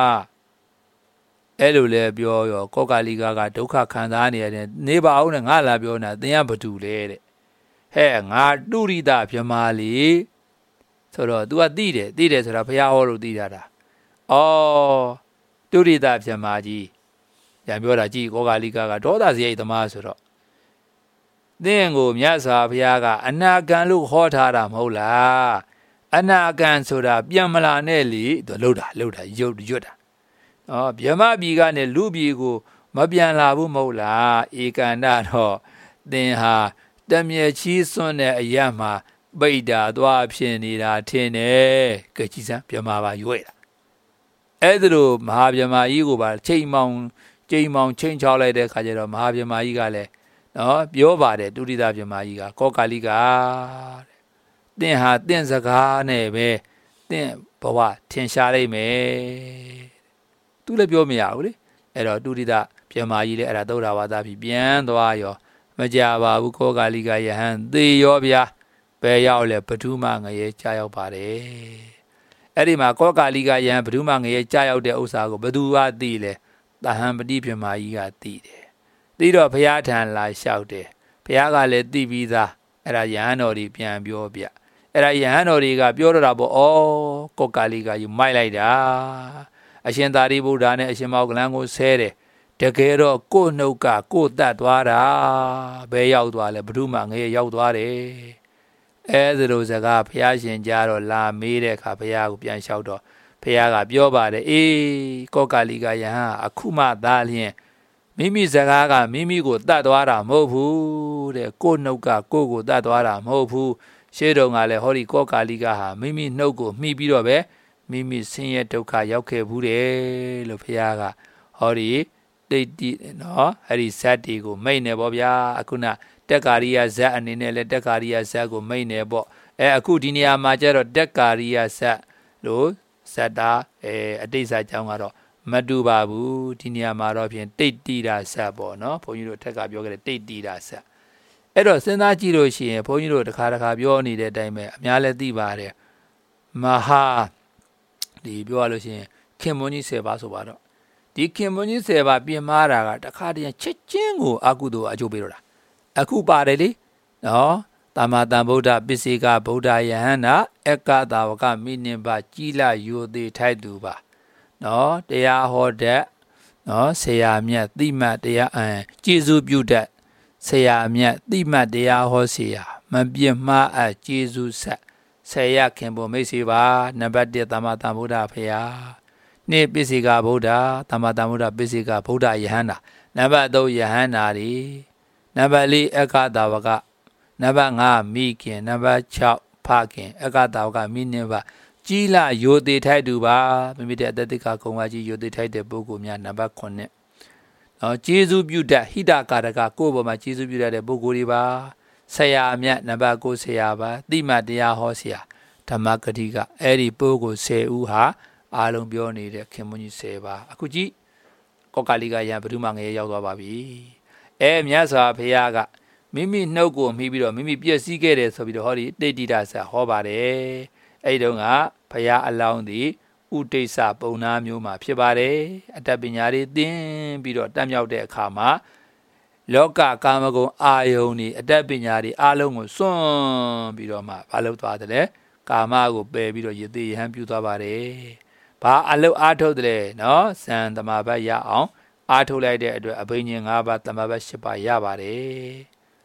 [SPEAKER 1] အဲ့လိုလဲပြောရောကောကာလိကကဒုက္ခခံစားနေရတယ်နေပါအောင်နဲ့ငါလာပြောနေတာသင်ကဘာတူလဲတဲ့ဟဲ့ငါတုရိတဗြဟ္မာလီဆိုတော့ तू ကသိတယ်သိတယ်ဆိုတာဘုရားဟောလို့သိတာတာအော်တုရိတဗြဟ္မာကြီးပြန်ပြောတာကြည့်ကောကာလိကကဒေါသစရိတ်သမားဆိုတော့သင်ကိုမြတ်စွာဘုရားကအနာဂံလို့ဟောထားတာမဟုတ်လားအနာဂံဆိုတာပြန်မလာနဲ့လေသူလှုပ်တာလှုပ်တာရုပ်ရွတ်တာနော်ဗြဟ္မပြည်ကနေလူပြည်ကိုမပြန်လာဘူးမဟုတ်လားဧကန္တတော့သင်ဟာတမြဲချီးစွန့်တဲ့အရာမှာပိဋ္ဌာသွားဖြစ်နေတာထင်တယ်ကြည်ကြီးစမ်းဗြဟ္မာပါရွေ့တာအဲ့ဒါလိုမဟာဗြဟ္မာကြီးကိုပါချိန်မောင်ချိန်မောင်ချိန်ချောက်လိုက်တဲ့ခါကျတော့မဟာဗြဟ္မာကြီးကလည်းနော်ပြောပါတယ်တုရိတဗြဟ္မာကြီးကကောကာလိကတဲ့သင်ဟာသင်စကားနဲ့ပဲသင်ဘဝထင်ရှားလိမ့်မယ်သူလည်းပြောမရဘူးလေအဲ့တော့တုရိတဗြဟ္မာကြီးလည်းအဲ့ဒါသုဒ္ဓဝါဒပြီးပြန်သွားရောမကြပါဘူးကောကာလိကယဟန်သေရောဗျာဘယ်ရောက်လဲဘဒုမငရေကြာရောက်ပါတယ်အဲ့ဒီမှာကောကာလိကယဟန်ဘဒုမငရေကြာရောက်တဲ့ဥစ္စာကိုဘသူကသိလဲတဟံပတိဗြဟ္မာကြီးကသိတယ်သိတော့ဘုရားထံလာလျှောက်တယ်ဘုရားကလည်းသိပြီးသားအဲ့ဒါယဟန်တော်ကြီးပြန်ပြောပြအဲ့ဒါယဟန်တော်ကြီးကပြောတော့တာပေါ့ဩကောကာလိကကြီးမိုက်လိုက်တာအရှင်သာရိပုတ္တရာနဲ့အရှင်မောဂလန်ကိုဆဲတယ်တကယ်တော့ကို့နှုတ်ကကို့တတ်သွားတာဘယ်ရောက်သွားလဲဘဒုမငရေရောက်သွားတယ်အဲဒါလိုစကားဘုရားရှင်ကြားတော့လာမေးတဲ့အခါဘုရားကိုပြန်လျှောက်တော့ဘုရားကပြောပါတယ်အေးကောကာလိကယဟန်အခုမှသာလျင်မိမိစကားကမိမိကိုတတ်သွားတာမဟုတ်ဘူးတဲ့ကို့နှုတ်ကကို့ကိုတတ်သွားတာမဟုတ်ဘူးရှေးတုန်းကလည်းဟောဒီကောကာလိကဟာမိမိနှုတ်ကိုမှီပြီးတော့ပဲမိမိဆင်းရဲဒုက္ခရောက်ခဲ့ဘူးတယ်လို့ဘုရားကဟောဒီတိတ်တိနော်အဲ့ဒီဇတ်တီကိုမိတ်နေပေါ့ဗျာအခုနတက်ကာရိယဇတ်အနေနဲ့လဲတက်ကာရိယဇတ်ကိုမိတ်နေပေါ့အဲအခုဒီနေရာမှာကျတော့တက်ကာရိယဇတ်လို့ဇတ်တာအဲအတိတ်ဇတ်ကြောင်းကတော့မတူပါဘူးဒီနေရာမှာတော့ဖြင့်တိတ်တိတာဇတ်ပေါ့နော်ဘုန်းကြီးတို့ထက်ကပြောခဲ့တဲ့တိတ်တိတာဇတ်အဲ့တော့စဉ်းစားကြည့်လို့ရှိရင်ဘုန်းကြီးတို့တစ်ခါတစ်ခါပြောနေတဲ့အတိုင်းပဲအများလည်းသိပါတယ်မဟာဒီပြောရလို့ရှိရင်ခင်မွန်းကြီးဆယ်ပါးဆိုပါတော့ဒီခင်မွန်းကြီးဆယ်ပါးပြင်မာတာကတခါတည်းချက်ချင်းကိုအကုသိုလ်အကျိုးပေးတော့တာအခုပါတယ်လေနော်သမ္မာသမ္ဗုဒ္ဓပစ္စေကဗုဒ္ဓယဟန္တာအကတာဝကမိနိဗ္ဗာကြီးလာယိုသေးထိုက်သူပါနော်တရားဟောတတ်နော်ဆရာမြတ်တိမတ်တရားအံကျေစုပြုတတ်ဆရာမြတ်တိမတ်တရားဟောဆရာမပြစ်မှားအကျေစုဆက်ဆရာခင်ပေါ်မိတ်ဆွေပါနံပါတ်တစ်သမ္မာသမ္ဗုဒ္ဓဖရာနှစ်ပစ္စေကဗုဒ္ဓသမ္မာသမ္ဗုဒ္ဓပစ္စေကဗုဒ္ဓယဟန္တာနံပါတ်သုံးယဟန္တာတွေနံပါတ်လေးအကတာဝကနံပါတ်ငါးမိခင်နံပါတ်ခြောက်ဖခင်အကတာဝကမိနိဗ္ဗာကြီးလာယိုသေးထိုက်သူပါမိမိတဲ့အတ္တိကကုံဝါကြီးယိုသေးထိုက်တဲ့ပုဂ္ဂိုလ်များနံပါတ်ခုနှစ်နော်ကျေးဇူးပြုတတ်ဟိတကာရကကိုယ့်ဘောမှာကျေးဇူးပြုတတ်တဲ့ပုဂ္ဂိုလ်တွေပါဆရာမြတ်နံပါတ်ကိုဆရာပါတိမတ်တရားဟောဆရာဓမ္မဂတိကအဲ့ဒီပုဂ္ဂိုလ်ဆယ်ဦးဟာအားလုံးပြောနေတဲ့ခင်မွန်းကြီးဆယ်ပါအခုကြည့်ကောကာလိကယံဘုဒ္ဓမငရေရောက်သွားပါပြီအဲမြတ်စွာဘုရားကမိမိနှုတ်ကိုမှီပြီးတော့မိမိပြည့်စည်ခဲ့တယ်ဆိုပြီးတော့ဟောဒီတိတ်တိတာဆာဟောပါတယ်အဲ့တုန်းကဘုရားအလောင်းသည်ဥဒိစ္စပုံနာမျိုးမှာဖြစ်ပါတယ်အတ္တပညာတွေသင်ပြီးတော့တတ်မြောက်တဲ့အခါမှာလောကကာမဂုဏ်အာယုန်ဒီအတ္တပညာတွေအလုံးကိုစွန့်ပြီးတော့မှဘာလုပ်သွားတယ်လဲကာမကိုပယ်ပြီးတော့ယသိယဟန်ပြုသွားပါတယ်ဘာအလုပ်အားထုတ်တယ်နော်ဇန်သမာဘတ်ရအောင်အားထုတ်လိုက်တဲ့အတွက်အဘိညာဉ်၅ပါးသမာဘတ်၈ပါးရပါတယ်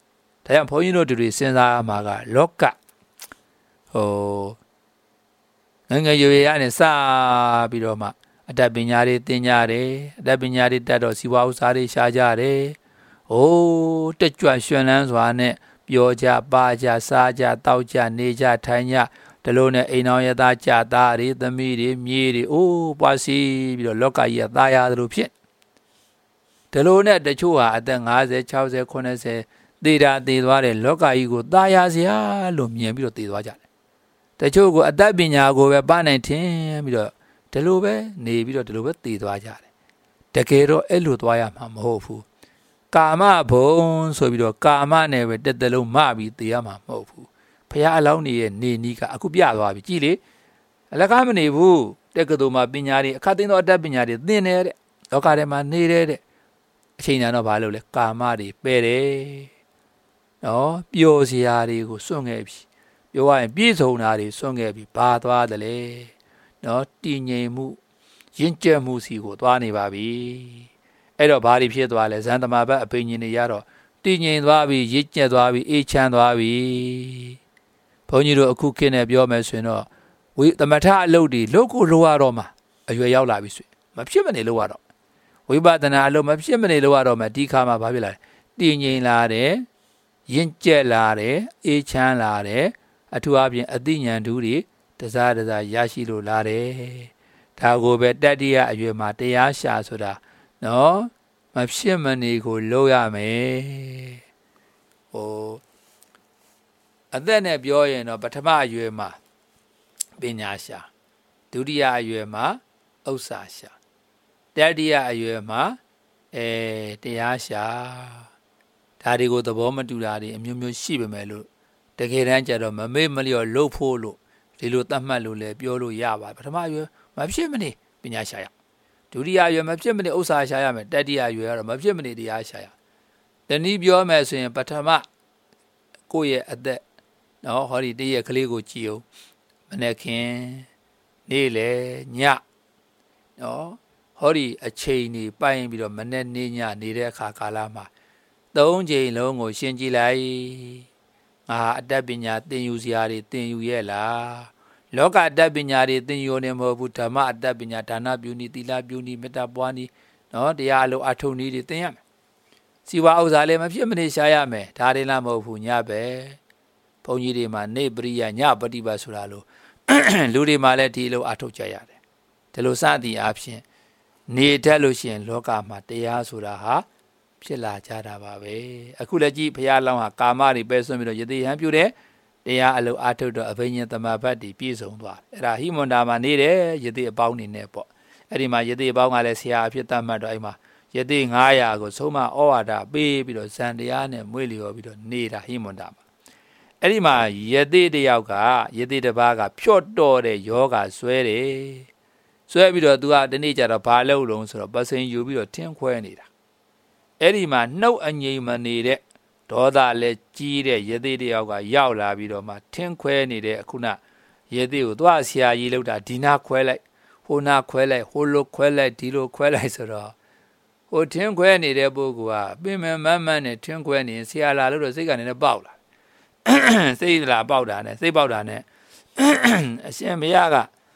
[SPEAKER 1] ဒါကြောင့်ဘုန်းကြီးတို့တွေစဉ်းစားမှာကလောကဟိုငငယ်ရွယ်ရနဲ့စပြီးတော့မှအတ္တပညာတွေသင်ကြတယ်အတ္တပညာတွေတတ်တော့စီဝါဥစားတွေရှားကြတယ်ဟိုးတက်ကြွရွှင်လန်းစွာနဲ့ပြောကြပါကြစားကြတောက်ကြနေကြထိုင်ကြဒီလိုနဲ့အိမ်တော်ရသားကြသားတွေသမီးတွေမြေးတွေအိုးပွားစီပြီးတော့လောကကြီးကသားရသလိုဖြစ်ဒီလိုနဲ့တချို့ဟာအသက်၅၀ ၆၀ ၇၀သေတာသေသွားတယ်လောကကြီးကိုသားရစရာလို့မြင်ပြီးတော့သေသွားကြတယ်တချို့ကအတတ်ပညာကိုပဲပနိုင်ထင်ပြီးတော့ဒီလိုပဲနေပြီးတော့ဒီလိုပဲသေသွားကြတယ်တကယ်တော့အဲ့လိုသွားရမှာမဟုတ်ဘူးကာမဘုံဆိုပြီးတော့ကာမနဲ့ပဲတက်တလုံးမပြီးသေရမှာမဟုတ်ဘူးဖះအလောင်းနေရဲ့နေနီးကအခုပြသွားပြီကြည်လေအလကားမနေဘူးတက္ကသိုလ်မှာပညာတွေအခါသိသောအတတ်ပညာတွေသင်နေတဲ့လောကထဲမှာနေတဲ့အချိန်တန်တော့ဘာလို့လဲကာမတွေပဲ့တယ်နော်ပျော်စရာတွေကိုစွန့်ခဲ့ပြီပြောရရင်ပြည့်စုံတာတွေစွန့်ခဲ့ပြီဘာသွားတယ်လဲနော်တည်ငြိမ်မှုရင့်ကျက်မှုစီကိုသွားနေပါပြီအဲ့တော့ဘာတွေဖြစ်သွားလဲဇန်တမာဘတ်အပိဉ္ဉ္တွေရတော့တည်ငြိမ်သွားပြီရင့်ကျက်သွားပြီအေးချမ်းသွားပြီဘုန်းကြီးတို့အခုခေတ်နဲ့ပြောမယ်ဆိုရင်တော့ဝိသမထအလုပ်တွေလုပ်ကိုလုပ်ရတော့မှအရွယ်ရောက်လာပြီဆိုမဖြစ်မနေလုပ်ရတော့ဝိပဿနာအလုပ်မဖြစ်မနေလုပ်ရတော့မှဒီခါမှာဘာဖြစ်လာလဲတည်ငြိမ်လာတယ်ရင့်ကျက်လာတယ်အေးချမ်းလာတယ်အထူးအပြင်အသိဉာဏ်ဓုတွေတစားတစားရရှိလို့လာတယ်ဒါကိုပဲတတ္တိယအရွယ်မှာတရားရှာဆိုတာနော်မဖြစ်မနေကိုလုပ်ရမယ်ဟိုအသက်နဲ့ပြောရင်တော့ပထမအရွယ်မှာပညာရှာဒုတိယအရွယ်မှာဥစ္စာရှာတတိယအရွယ်မှာအဲတရားရှာဒါတွေကိုသဘောမတူတာတွေအမျိုးမျိုးရှိပေမဲ့လို့တကယ်တမ်းကျတော့မမေ့မလျော့လှုပ်ဖို့လို့ဒီလိုသတ်မှတ်လို့လည်းပြောလို့ရပါပထမအရွယ်မဖြစ်မနေပညာရှာရဒုတိယအရွယ်မဖြစ်မနေဥစ္စာရှာရမယ်တတိယအရွယ်ကတော့မဖြစ်မနေတရားရှာရတနည်းပြောမယ်ဆိုရင်ပထမကိုယ့်ရဲ့အသက်နော်ဟောဒီတည့်ရဲ့ကလေးကိုကြည့်အောင်မနေ့ခင်နေ့လေညနော်ဟောဒီအချိန်နေပိုင်ပြီးတော့မနေ့နေ့ညနေတဲ့အခါကာလမှာသုံးချိန်လုံးကိုရှင်းကြည့်လိုက်ငါအတတ်ပညာသင်ယူစရာတွေသင်ယူရဲ့လားလောကအတ္တပညာတွေသင်ယူနေမဟုတ်ဘူးဓမ္မအတ္တပညာဒါနပြုနည်းသီလပြုနည်းမေတ္တာပွားနည်းနော်တရားအလုံးအထုံနည်းတွေသင်ရမယ်စီဝါဥစ္စာလည်းမဖြစ်မနေရှားရမယ်ဒါတွေလားမဟုတ်ဘူးညပဲဘုန်းကြီးတွေမှာနေပရိယညပฏิပတ်ဆိုတာလို့လူတွေမှာလည်းဒီလိုအထုတ်ကြရတယ်ဒီလိုစသည်အားဖြင့်နေတတ်လို့ရှိရင်လောကမှာတရားဆိုတာဟာဖြစ်လာကြတာပါပဲအခုလည်းကြည့်ဘုရားလောင်းဟာကာမတွေပဲဆွပြီးတော့ယသိဟန်ပြုတယ်တရားအလုံးအထုတ်တော့အဘိညာဉ်သမဘတ်တွေပြည့်စုံသွားတယ်အဲ့ဒါဟိမန္တာမှာနေတယ်ယသိအပေါင်းနေနဲ့ပေါ့အဲ့ဒီမှာယသိအပေါင်းကလည်းဆရာအဖြစ်သတ်မှတ်တော့အဲ့မှာယသိ၅၀၀ကိုသုံးမဩဝါဒပေးပြီးတော့ဇန်တရားနဲ့မွေးလျော်ပြီးတော့နေတာဟိမန္တာမှာအဲ့ဒီမှာယသိတယောက်ကယသိတစ်ပါးကဖြော့တော့တဲ့ယောဂဆွဲတယ်ဆွဲပြီးတော့သူကဒီနေ့ကျတော့ဘာလုပ်လုံးဆိုတော့ပစိန်ယူပြီးတော့ထင်းခွဲနေတာအဲ့ဒီမှာနှုတ်အငြိမ်မနေတဲ့ဒေါသလည်းကြီးတဲ့ယသိတယောက်ကရောက်လာပြီးတော့မှထင်းခွဲနေတဲ့အခုနယသိကိုသွားဆရာကြီးလောက်တာဒီနာခွဲလိုက်ဟိုနာခွဲလိုက်ဟိုလိုခွဲလိုက်ဒီလိုခွဲလိုက်ဆိုတော့ဟိုထင်းခွဲနေတဲ့ပုဂ္ဂိုလ်ကပင်မမန်းမန်းနဲ့ထင်းခွဲနေဆရာလာလို့တော့စိတ်ကနေနဲ့ပေါက်လာစိတ်လာပေါက်တာနဲ့စိတ်ပေါက်တာနဲ့အရှင်ဘုရားက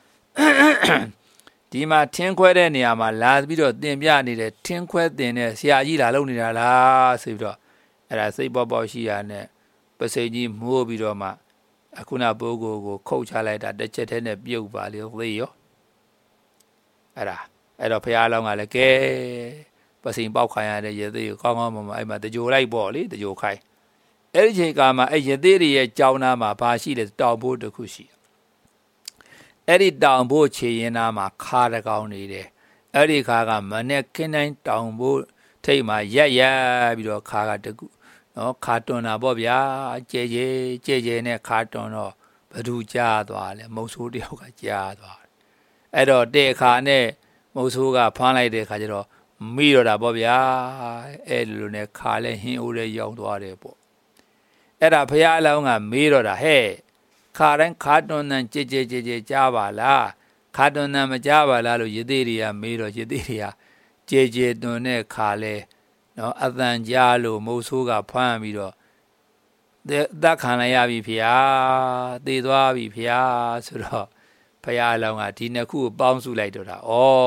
[SPEAKER 1] ဒီမှာထင်းခွဲတဲ့နေရာမှာလာပြီးတော့တင်ပြနေတဲ့ထင်းခွဲတင်တဲ့ဆရာကြီးလာလုပ်နေတာလားဆိုပြီးတော့အဲ့ဒါစိတ်ပေါက်ပေါက်ရှိရနဲ့ပစိန်ကြီးမိုးပြီးတော့မှအခုနပုဂ္ဂိုလ်ကိုခုတ်ချလိုက်တာတစ်ချက်တည်းနဲ့ပြုတ်ပါလေသိရောအဲ့ဒါအဲ့တော့ဘုရားလောင်းကလည်းကဲပစိန်ပေါက်ခိုင်းရတဲ့ရသေးကိုကောင်းကောင်းမမအဲ့မှာတကြိုလိုက်ပေါ့လေတကြိုခိုင်းအဲ့ဒီချိန်ကမှအဲ့ရသေးတွေရဲ့ကြောင်းနာမှာဘာရှိလဲတောင်ဘိုးတစ်ခုရှိအဲ့ဒီတောင်ဘိုးခြေရင်နာမှာခါတကောင်နေတယ်အဲ့ဒီခါကမနဲ့ခင်းတိုင်းတောင်ဘိုးထိတ်မှာရက်ရက်ပြီးတော့ခါကတကူနော်ခါတွန်တာပေါ့ဗျာကြဲကြဲကြဲကြဲနဲ့ခါတွန်တော့ဘသူကြားသွားလဲမုတ်ဆိုးတယောက်ကကြားသွားအဲ့တော့တဲ့ခါနဲ့မုတ်ဆိုးကဖမ်းလိုက်တဲ့ခါကျတော့မိတော့တာပေါ့ဗျာအဲ့လိုနဲ့ခါလဲဟင်းအိုးလဲရောက်သွားတယ်ပေါ့အဲ့ဒါဘုရားအလောင်းကမေးတော့တာဟဲ့ခါတိုင်းခါတွန်တန်ကြဲကြဲကြဲကြဲကြားပါလားခါတွန်တန်မကြားပါလားလို့ယသိတွေကမေးတော့ယသိတွေကကြဲကြဲတွန်တဲ့ခါလဲနော်အတန်ကြားလို့မုတ်ဆိုးကဖမ်းပြီးတော့သက်ခံလိုက်ရပြီဖေဟာသေသွားပြီဖေဟာဆိုတော့ဘုရားအလောင်းကဒီနှစ်ခုကိုပေါင်းစုလိုက်တော့တာဩ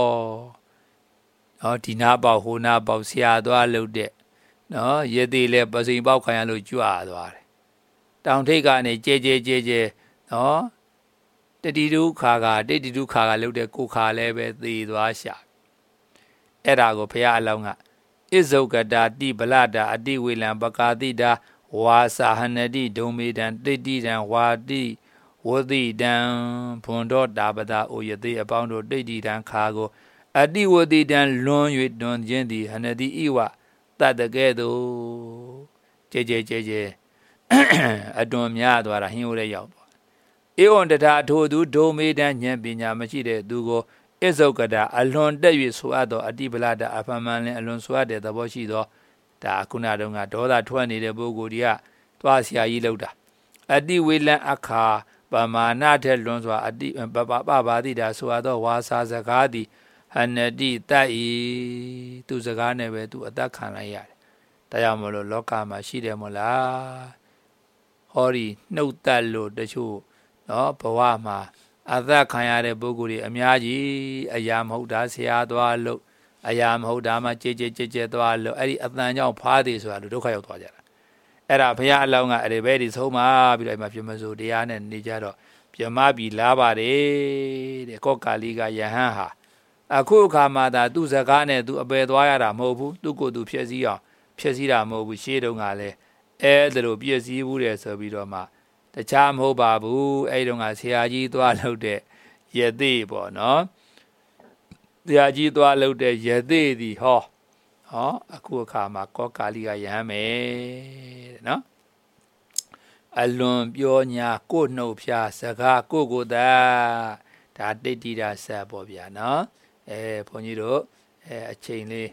[SPEAKER 1] နော်ဒီနာပေါက်ဟိုနာပေါက်ဆရာသွားလှုပ်တဲ့နော်ရသေးလဲပစိန်ပေါက်ခံရလို့ကြွသွားတယ်တောင်ထိပ်ကနေကြဲကြဲကြဲကြဲနော်တတိဒုခါကတိတိဒုခါကလှုပ်တဲ့ကိုခါလည်းပဲသေသွားရှာအဲ့ဒါကိုဘုရားအလောင်းကဣဇုကတာတိဗလတာအတိဝေလံပကာတိတာဝါစာဟနတိဒုံမေတံတိတိတံဝါတိဝတိတံဘွန်တော်တာပတာအိုယသိအပေါင်းတို့တိတိတံခါကိုအတိဝတိတံလွန်၍တွန်ခြင်းသည်ဟနတိဣဝတတကဲ့သို့ကြဲကြဲကြဲကြဲအတွန်များသွားတာဟင်းဟိုလည်းရောက်သွားဧဝံတထာထိုသူဒုံမေတံဉာဏ်ပညာမရှိတဲ့သူကိုဣဇုကတာအလွန်တက်၍ဆိုအပ်သောအတိပလတာအဖမှန်လင်အလွန်ဆိုအပ်တဲ့သဘောရှိသောဒါခုနတုန်းကဒေါသထွက်နေတဲ့ပုဂ္ဂိုလ်တွေကတွားဆရာကြီးလောက်တာအတိဝေလံအခါပမာဏထက်လွန်စွာအတိပပပပါတိတာဆိုအပ်သောဝါစာစကားသည်ဟနတိတတ်ဤသူစကားနဲ့ပဲသူအသက်ခံလိုက်ရတယ်ဒါကြောင့်မလို့လောကမှာရှိတယ်မို့လားဟောဒီနှုတ်တက်လို့တချို့နော်ဘဝမှာအသက်ခံရတဲ့ပုဂ္ဂိုလ်တွေအများကြီးအရာမဟုတ်တာဆရာသွားလို့အရာမဟုတ်တာမှကြဲကြဲကြဲကြဲသွားလို့အဲ့ဒီအတန်ကြောင့်ဖားသေးဆိုတာလူဒုက္ခရောက်သွားကြတာအဲ့ဒါဘုရားအလောင်းကအဲ့ဒီပဲဒီဆုံးမပြီးတော့မှပြမစိုးတရားနဲ့နေကြတော့ပြမပြီလားပါတယ်တဲ့ကောကာလီကယဟန်ဟာအခုအခါမှာဒါသူ့စကားနဲ့သူအပယ်သွားရတာမဟုတ်ဘူးသူ့ကိုယ်သူဖြည့်စည်းအောင်ဖြည့်စည်းတာမဟုတ်ဘူးရှေးတုန်းကလည်းအဲ့ဒါလိုပြည့်စည်ဘူးတယ်ဆိုပြီးတော့မှတခြားမဟုတ်ပါဘူးအဲ့တုန်းကဆရာကြီးသွားလို့တဲ့ရသေးပေါ့နော်ဆရာကြီးသွားလို့တဲ့ရသေးသည်ဟောဟောအခုအခါမှာကောကာလီကရဟန်းမယ်တဲ့နော်အလွန်ပြောညာကိုနှုတ်ဖျားစကားကိုကိုသာဒါတိတ်တိတာဆက်ပေါ့ဗျာနော်အဲဘုန်းကြီးတို့အဲအချိန်လေး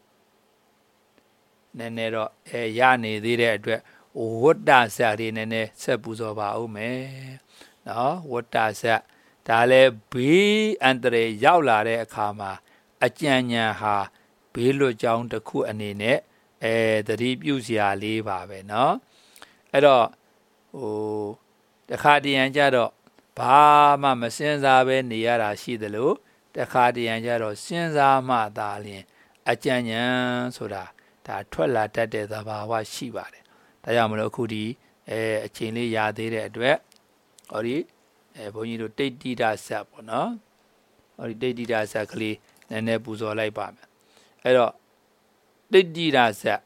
[SPEAKER 1] နည်းနည်းတော့အဲရနေသေးတဲ့အတွက်ဝတ္တဆက်လေးနည်းနည်းဆက်ပူဇော်ပါဦးမယ်နော်ဝတ္တဆက်ဒါလည်းဘေးအန္တရာယ်ရောက်လာတဲ့အခါမှာအကြံဉာဏ်ဟာဘေးလွတ်ကြောင်းတစ်ခုအနေနဲ့အဲသတိပြုစရာလေးပါပဲเนาะအဲ့တော့ဟိုတခါတရံကြတော့ဘာမှမစင်စားပဲနေရတာရှိသလိုတခါတရံကြတော့စဉ်းစားမှသာလျှင်အကြံဉာဏ်ဆိုတာဒါထွက်လာတတ်တဲ့သဘာဝရှိပါတယ်ဒါကြောင့်မလို့အခုဒီအဲအချိန်လေးရသေးတဲ့အတွက်ဟောဒီအဲဘုန်းကြီးတို့တိတ်တိတာဆက်ပေါ့နော်ဟောဒီတိတ်တိတာဆက်ကလေးနည်းနည်းပူဇော်လိုက်ပါမယ်အဲ့တော့တိတ်တိတာဆက်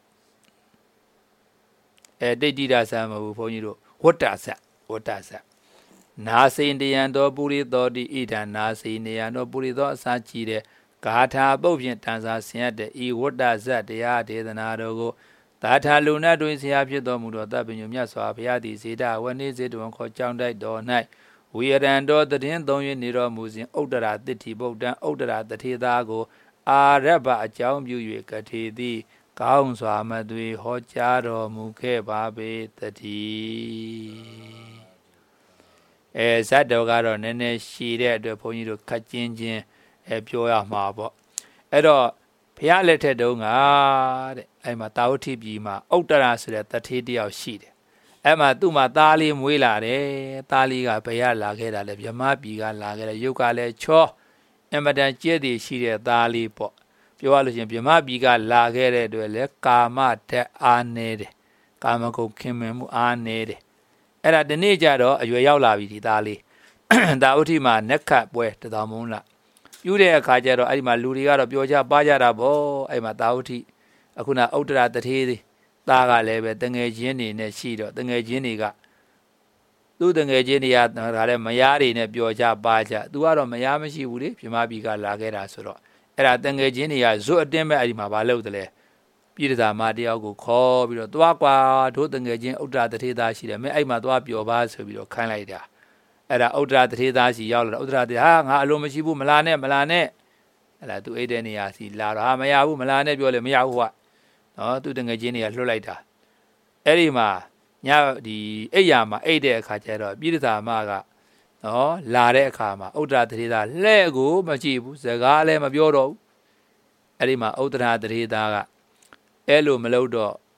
[SPEAKER 1] အဲတိတ်တိတာဆက်မဟုတ်ဘူးဘုန်းကြီးတို့ဝတ္တဆက်ဝတ္တဆက်နာစိန်တယံတော်ပုရိသောတိဣဒံနာစိန်နေယံတော်ပုရိသောအစာကြည့်တဲ့ဂါထာပုတ်ဖြင့်တန်စာဆင်ရတဲ့ဤဝတ္တဆက်တရားဒေသနာတော်ကိုသာထာလူနတ်တွင်ဆရာဖြစ်တော်မူသောသဗ္ဗညုမြတ်စွာဘုရားသည်ဇေဒဝနေဇေတဝံခေါ်ကြောင်းတိုက်တော်၌ဝိရံတော်တည်င်းသုံး၍နေတော်မူစဉ်ဥတ္တရာတိဋ္ဌိဗုဒ္ဓံဥတ္တရာတထေသာကိုအာရဗ္ဗအကြောင်းပြု၍ကထေသည်ကောင်းစွာမသွေဟောကြားတော်မူခဲ့ပါပေတည်းအဲဇတ်တော်ကတော့နည်းနည်းရှည်တဲ့အတွက်ဘုန်းကြီးတို့ခက်ချင်းချင်းအဲပြောရမှာပေါ့အဲ့တော့ဘုရားလက်ထက်တုန်းကတဲ့အဲ့မှာတာဝတိပြည်မှာဥတ္တရာဆိုတဲ့တထေတယောက်ရှိတယ်အဲ့မှာသူ့မှာသားလေးမွေးလာတယ်သားလေးကဘယ်ရလာခဲ့တာလဲဗြဟ္မပြည်ကလာခဲ့တယ်ရုပ်ကလည်းချောအမတန်ကြည့်တည်ရှိတဲ့သားလေးပေါ့ပြောရလို့ရှိရင်ဗြဟ္မပြည်ကလာခဲ့တဲ့အတွက်လဲကာမတက်အားနေတယ်ကာမဂုဏ်ခင်မင်မှုအားနေတယ်အဲ့ဒါဒီနေ့ကျတော့အရွယ်ရောက်လာပြီဒီသားလေးတာဝတိမှာနက်ခတ်ပွဲတတော်မုံလားပြုတဲ့အခါကျတော့အဲ့ဒီမှာလူတွေကတော့ပြောကြပါကြတာပေါ့အဲ့မှာတာဝတိအခုနဥတ္တရာတထေးသေးသားကလည်းပဲတငယ်ချင်းတွေနဲ့ရှိတော့တငယ်ချင်းတွေကသူ့တငယ်ချင်းတွေကဒါလည်းမယားတွေနဲ့ပြောကြပါကြသူကတော့မယားမရှိဘူးလေပြမပြည်ကလာခဲ့တာဆိုတော့အဲ့ဒါတငယ်ချင်းတွေကဇွတ်အတင်းပဲအဲ့ဒီမှာမလုပ်တယ်လေပြည်တသာမတယောက်ကိုခေါ်ပြီးတော့သွားကွာတို့တငယ်ချင်းဥတ္တရာတထေးသားရှိတယ်မင်းအဲ့မှာသွားပြောပါဆိုပြီးတော့ခိုင်းလိုက်တာအဲ့ဒါဥတ္တရာတထေးသားစီရောက်လာဥတ္တရာတထေးဟာငါအလိုမရှိဘူးမလာနဲ့မလာနဲ့အဲ့ဒါသူအိတ်တဲ့နေရာစီလာတော့ဟာမရဘူးမလာနဲ့ပြောလေမရဘူးကွာနော်သူတငယ်ချင်းတွေကလွှတ်လိုက်တာအဲ့ဒီမှာညဒီအိယာမှာအိတ်တဲ့အခါကျတော့ပြည်တသာမကနော်လာတဲ့အခါမှာဥတ္တရာတထေးသားလှဲ့ကိုမကြည့်ဘူးစကားလည်းမပြောတော့ဘူးအဲ့ဒီမှာဥတ္တရာတထေးသားကအဲ့လိုမလုပ်တော့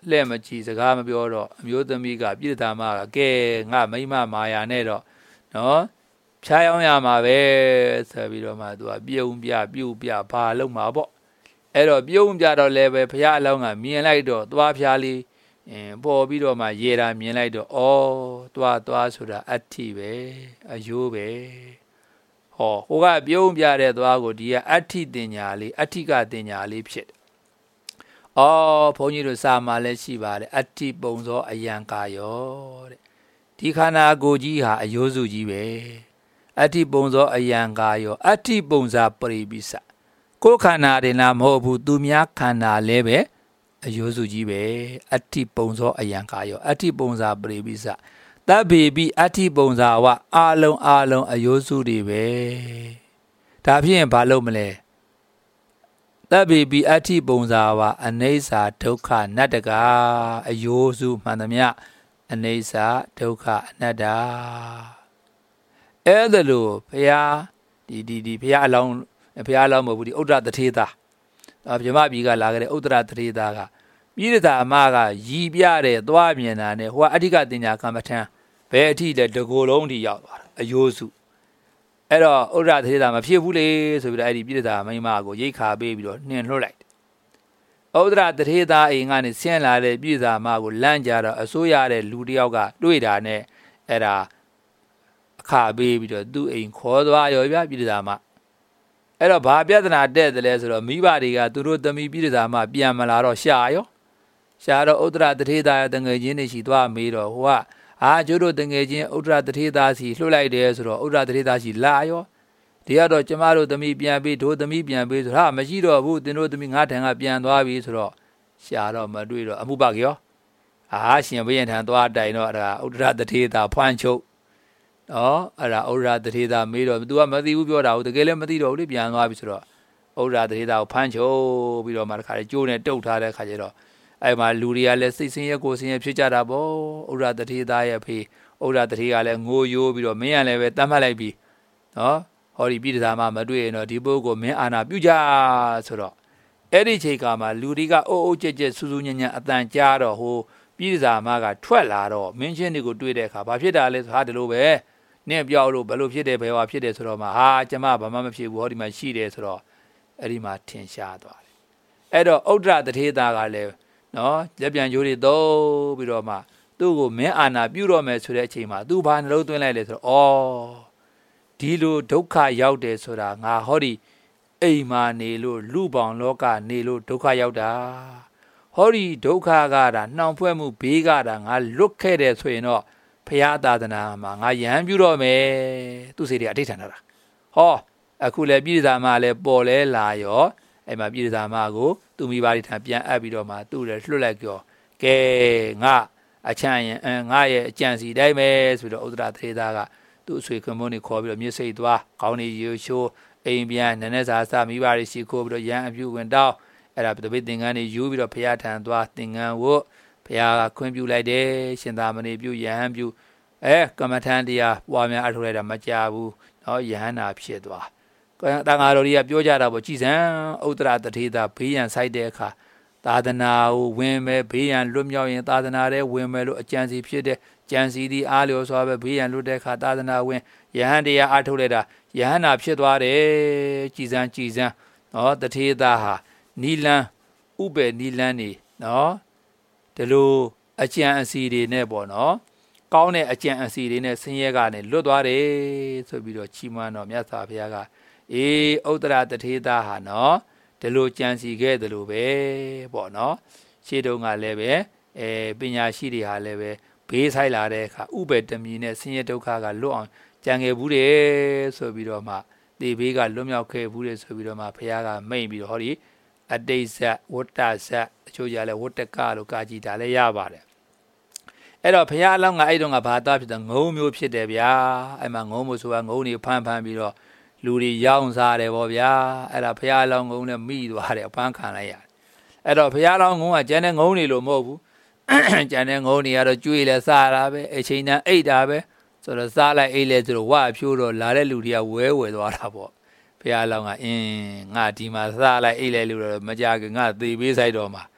[SPEAKER 1] လှဲ့မကြည့်စကားမပြောတော့အမျိုးသမီးကပြည့်တာမကကဲငါမိမမာယာနဲ့တော့နော်ဖြားရောင်းရမှာပဲဆိုပြီးတော့မှသူကပြုံးပြပြုတ်ပြဘာလုံးမှာပေါ့အဲ့တော့ပြုံးပြတော့လည်းပဲဖះအလောင်းကမြင်လိုက်တော့သွားဖြားလေးအင်းပေါ်ပြီးတော့မှရေတာမြင်လိုက်တော့ဩသွားသွားဆိုတာအဋ္ဌိပဲအယိုးပဲဟောဟိုကပြုံးပြတဲ့သွားကိုဒီကအဋ္ဌိတင်ညာလေးအဋ္ဌိကတင်ညာလေးဖြစ်တယ်။အော်ဘုန်းကြီးတို့စာမှာလည်းရှိပါတယ်အဋ္ဌိပုံသောအယံကာယောတဲ့ဒီခန္ဓာကိုယ်ကြီးဟာအယိုးစုကြီးပဲအဋ္ဌိပုံသောအယံကာယောအဋ္ဌိပုံစာပရိပိစကိုယ်ခန္ဓာတင်လားမဟုတ်ဘူးသူများခန္ဓာလည်းပဲအယိုးစုကြီးပဲအဋ္ဌိပုံသောအယံကာယောအဋ္ဌိပုံစာပရိပိစတဗ္ဗေပိအဋ္ဌိပုံစာဝအာလုံးအာလုံးအယိုးစုတွေပဲဒါဖြင့်ဘာလို့မလဲတဗ္ဗေပိအဋ္ဌိပုံစာဝအနိစ္စဒုက္ခနတ္တကအယိုးစုမှန်သမျှအနိစ္စဒုက္ခအနတ္တအဲ့ဒါလို့ဘုရားဒီဒီဒီဘုရားအလောင်းဘုရားအလောင်းမဟုတ်ဘူးဒီဥဒ္ဒရတထေသာဗြဟ္မပြည်ကလာခဲ့တဲ့ဥဒ္ဒရတထေသာကပြည်ရတာအမကရည်ပြတဲ့သွားမြင်တာနဲ့ဟိုကအဋ္ဌိကတင်ညာကမ္မထံဘယ်အထိလဲတကိုယ်လုံးထိရောက်သွားတာအယိုးစုအဲ့တော့ဥဒ္ဒရတထေသာမဖြစ်ဘူးလေဆိုပြီးတော့အဲ့ဒီပြည်ရတာမိမကိုရိတ်ခါပေးပြီးတော့နှင်လွှတ်လိုက်ဥဒ္ဒရတထေသာအိမ်ကနေဆင်းလာတဲ့ပြည်ရတာအမကိုလမ်းကြတော့အစိုးရတဲ့လူတယောက်ကတွေ့တာနဲ့အဲ့ဒါအခါပေးပြီးတော့သူ့အိမ်ခေါ်သွားရောပြပြည်ရတာအမအဲ့တော့ဘာပြဿနာတဲ့တယ်လဲဆိုတော့မိဘတွေကသူတို့သမီးပြည်ရတာအမပြန်မလာတော့ရှာရောရှာတော့ဥဒ္ဒရတထေသာတငယ်ချင်းတွေရှိသွားမေးတော့ဟိုကအာကျိုးတို့တငယ်ချင်းဥဒ္ဒရတထေသာစီလှုပ်လိုက်တယ်ဆိုတော့ဥဒ္ဒရတထေသာစီလာရောဒီကတော့ကျမတို့သမီးပြန်ပြီးတို့သမီးပြန်ပြီးဆိုတော့ဟာမရှိတော့ဘူးတင်တို့သမီးငါးထံကပြန်သွားပြီဆိုတော့ရှာတော့မတွေ့တော့အမှုပကရောအာရှင်ဘုရင်ထံသွားတိုင်တော့အဲ့ဒါဥဒ္ဒရတထေသာဖွမ်းချုပ်နော်အဲ့ဒါဥဒ္ဒရတထေသာမေးတော့ तू ကမသိဘူးပြောတာဟုတ်တကယ်လည်းမသိတော့ဘူးလေပြန်သွားပြီဆိုတော့ဥဒ္ဒရတထေသာကိုဖမ်းချုပ်ပြီးတော့မှတခါလေကျိုးနဲ့တုတ်ထားတဲ့ခါကျတော့အဲ့မှာလူတွေကလည်းစိတ်ဆင်းရဲကိုယ်ဆင်းရဲဖြစ်ကြတာပေါ့ဥဒ္ဒရတထေသာရဲ့ဖေဥဒ္ဒရတထေကလည်းငိုယိုးပြီးတော့မင်းကလည်းပဲတတ်မှတ်လိုက်ပြီနော်ဟောဒီပြည်သာမှာမတွေ့ရင်တော့ဒီပုဂ္ဂိုလ်မင်းအာနာပြုကြဆိုတော့အဲ့ဒီချိန်ကမှလူတွေကအုပ်အုပ်ကြက်ကြက်စူးစူးညံ့ညံ့အတန်ကြားတော့ဟိုပြည်သာမှာကထွက်လာတော့မင်းချင်းတွေကိုတွေ့တဲ့အခါဘာဖြစ်တာလဲဆိုဟာဒီလိုပဲနင့်ပြောက်လို့ဘယ်လိုဖြစ်တယ်ဘယ်ဟောဖြစ်တယ်ဆိုတော့မှဟာကျမဘာမှမဖြစ်ဘူးဟောဒီမှာရှိတယ်ဆိုတော့အဲ့ဒီမှာထင်ရှားသွားတယ်အဲ့တော့ဥဒ္ဒရတထေသာကလည်းနော်လက်ပြန်ကြိုးတွေသုံးပြီးတော့မှသူ့ကိုမင်းအာနာပြုတော့မယ်ဆိုတဲ့အချိန်မှာသူဘာနှလုံးသွင်းလိုက်လဲဆိုတော့ဩဒီလိုဒုက္ခရောက်တယ်ဆိုတာငါဟောဒီအိမ်မှာနေလို့လူပေါင်းလောကနေလို့ဒုက္ခရောက်တာဟောဒီဒုက္ခကတာနှောင်ဖွဲ့မှုဘေးကတာငါလွတ်ခဲ့တယ်ဆိုရင်တော့ဖရာသာသနာမှာငါယဟန်ပြုတော့မယ်သူစိတ်တွေအဋ္ဌိဌာန်တာဟောအခုလည်းပြည်သာမလည်းပေါ်လဲလာရောအဲ့မှာပြည်သာမကိုသူမိဘတွေထံပြန်အပ်ပြီးတော့မှသူ့လည်းလွှတ်လိုက်ကြောကဲငါအချမ်းရင်ငါရဲ့အကြံစီတိုင်းပဲဆိုတော့ဥဒ္ဒရတထေသာကသူ့အဆွေခွန်မုန်းတွေခေါ်ပြီးတော့မြေစိတ်သွားခေါင်းတွေရိုးချိုးအိမ်ပြန်နည်းနည်းစာစာမိဘတွေရှိခိုးပြီးတော့ရန်အပြုဝင်တောင်းအဲ့ဒါတပိတ်သင်္ကန်းတွေယူပြီးတော့ဖရာထံသွားသင်္ကန်းဝတ်ဖရာကခွင့်ပြုလိုက်တယ်ရှင်သာမဏေပြုယဟန်ပြုအဲကမ္မထန်တရားပွားများအထုတ်လိုက်တာမကြဘူးနော်ယဟန်နာဖြစ်သွားတန်ဃာတော်တွေကပြောကြတာပေါ့ကြည်စံဥဒ္ဒရတထေသာဘေးရန်ဆိုင်တဲ့အခါသာသနာကိုဝင်မဲ့ဘေးရန်လွတ်မြောက်ရင်သာသနာထဲဝင်မဲ့လို့အကြံစီဖြစ်တဲ့ကြံစီဒီအားလျော်စွာပဲဘေးရန်လွတ်တဲ့အခါသာသနာဝင်ယဟန်တရားအထုတ်လိုက်တာယဟန်နာဖြစ်သွားတယ်ကြည်စံကြည်စံနော်တထေသာဟာနီလန်းဥပ္ပေနီလန်းနေနော်ဒီလိုအကြံအစီတွေနဲ့ပေါ့နော်ကောင်းတဲ့အကြံအစီတွေနဲ့ဆင်းရဲကနေလွတ်သွားတယ်ဆိုပြီးတော့ချီးမွမ်းတော်မြတ်စွာဘုရားကအေးဥဒ္ဒရတထေသာဟာနော်ဒီလိုကြံစီခဲ့တယ်လို့ပဲပေါ့နော်ရှေ့တုန်းကလည်းပဲအဲပညာရှိတွေဟာလည်းပဲဘေးဆိုင်လာတဲ့အခါဥပ္ပေတမီနဲ့ဆင်းရဲဒုက္ခကလွတ်အောင်ကြံခဲ့ဘူးတယ်ဆိုပြီးတော့မှဒီဘေးကလွတ်မြောက်ခဲ့ဘူးတယ်ဆိုပြီးတော့မှဘုရားကမိန့်ပြီးတော့ဟောဒီအတိတ်ဇတ်ဝတ္တဇတ်အချို့ကြလဲဝတ္တကလို့ကာကြည်တာလည်းရပါတယ်အဲ့တော့ဘုရားအလောင်းကအဲ့တုန်းကဘာသားဖြစ်တယ်ငုံမျိုးဖြစ်တယ်ဗျာအဲ့မှာငုံမို့ဆိုတာငုံတွေဖမ်းဖမ်းပြီးတော့လူတွေရောင်းစားတယ်ပေါ့ဗျာအဲ့ဒါဘုရားအလောင်းငုံနဲ့မိသွားတယ်အဖမ်းခံလိုက်ရတယ်အဲ့တော့ဘုရားအလောင်းငုံကကျန်တဲ့ငုံတွေလို့မဟုတ်ဘူးကျန်တဲ့ငုံတွေကတော့ကျွေးလဲစားတာပဲအချိန်တန်အိတ်တာပဲဆိုတော့စားလိုက်အိတ်လဲဆိုတော့ဝအဖြိုးတော့လာတဲ့လူတွေကဝဲဝဲသွားတာပေါ့ဘုရားအလောင်းကအင်းငါဒီမှာစားလိုက်အိတ်လဲလို့တော့မကြခင်ငါသေပေးဆိုင်တော့မှာ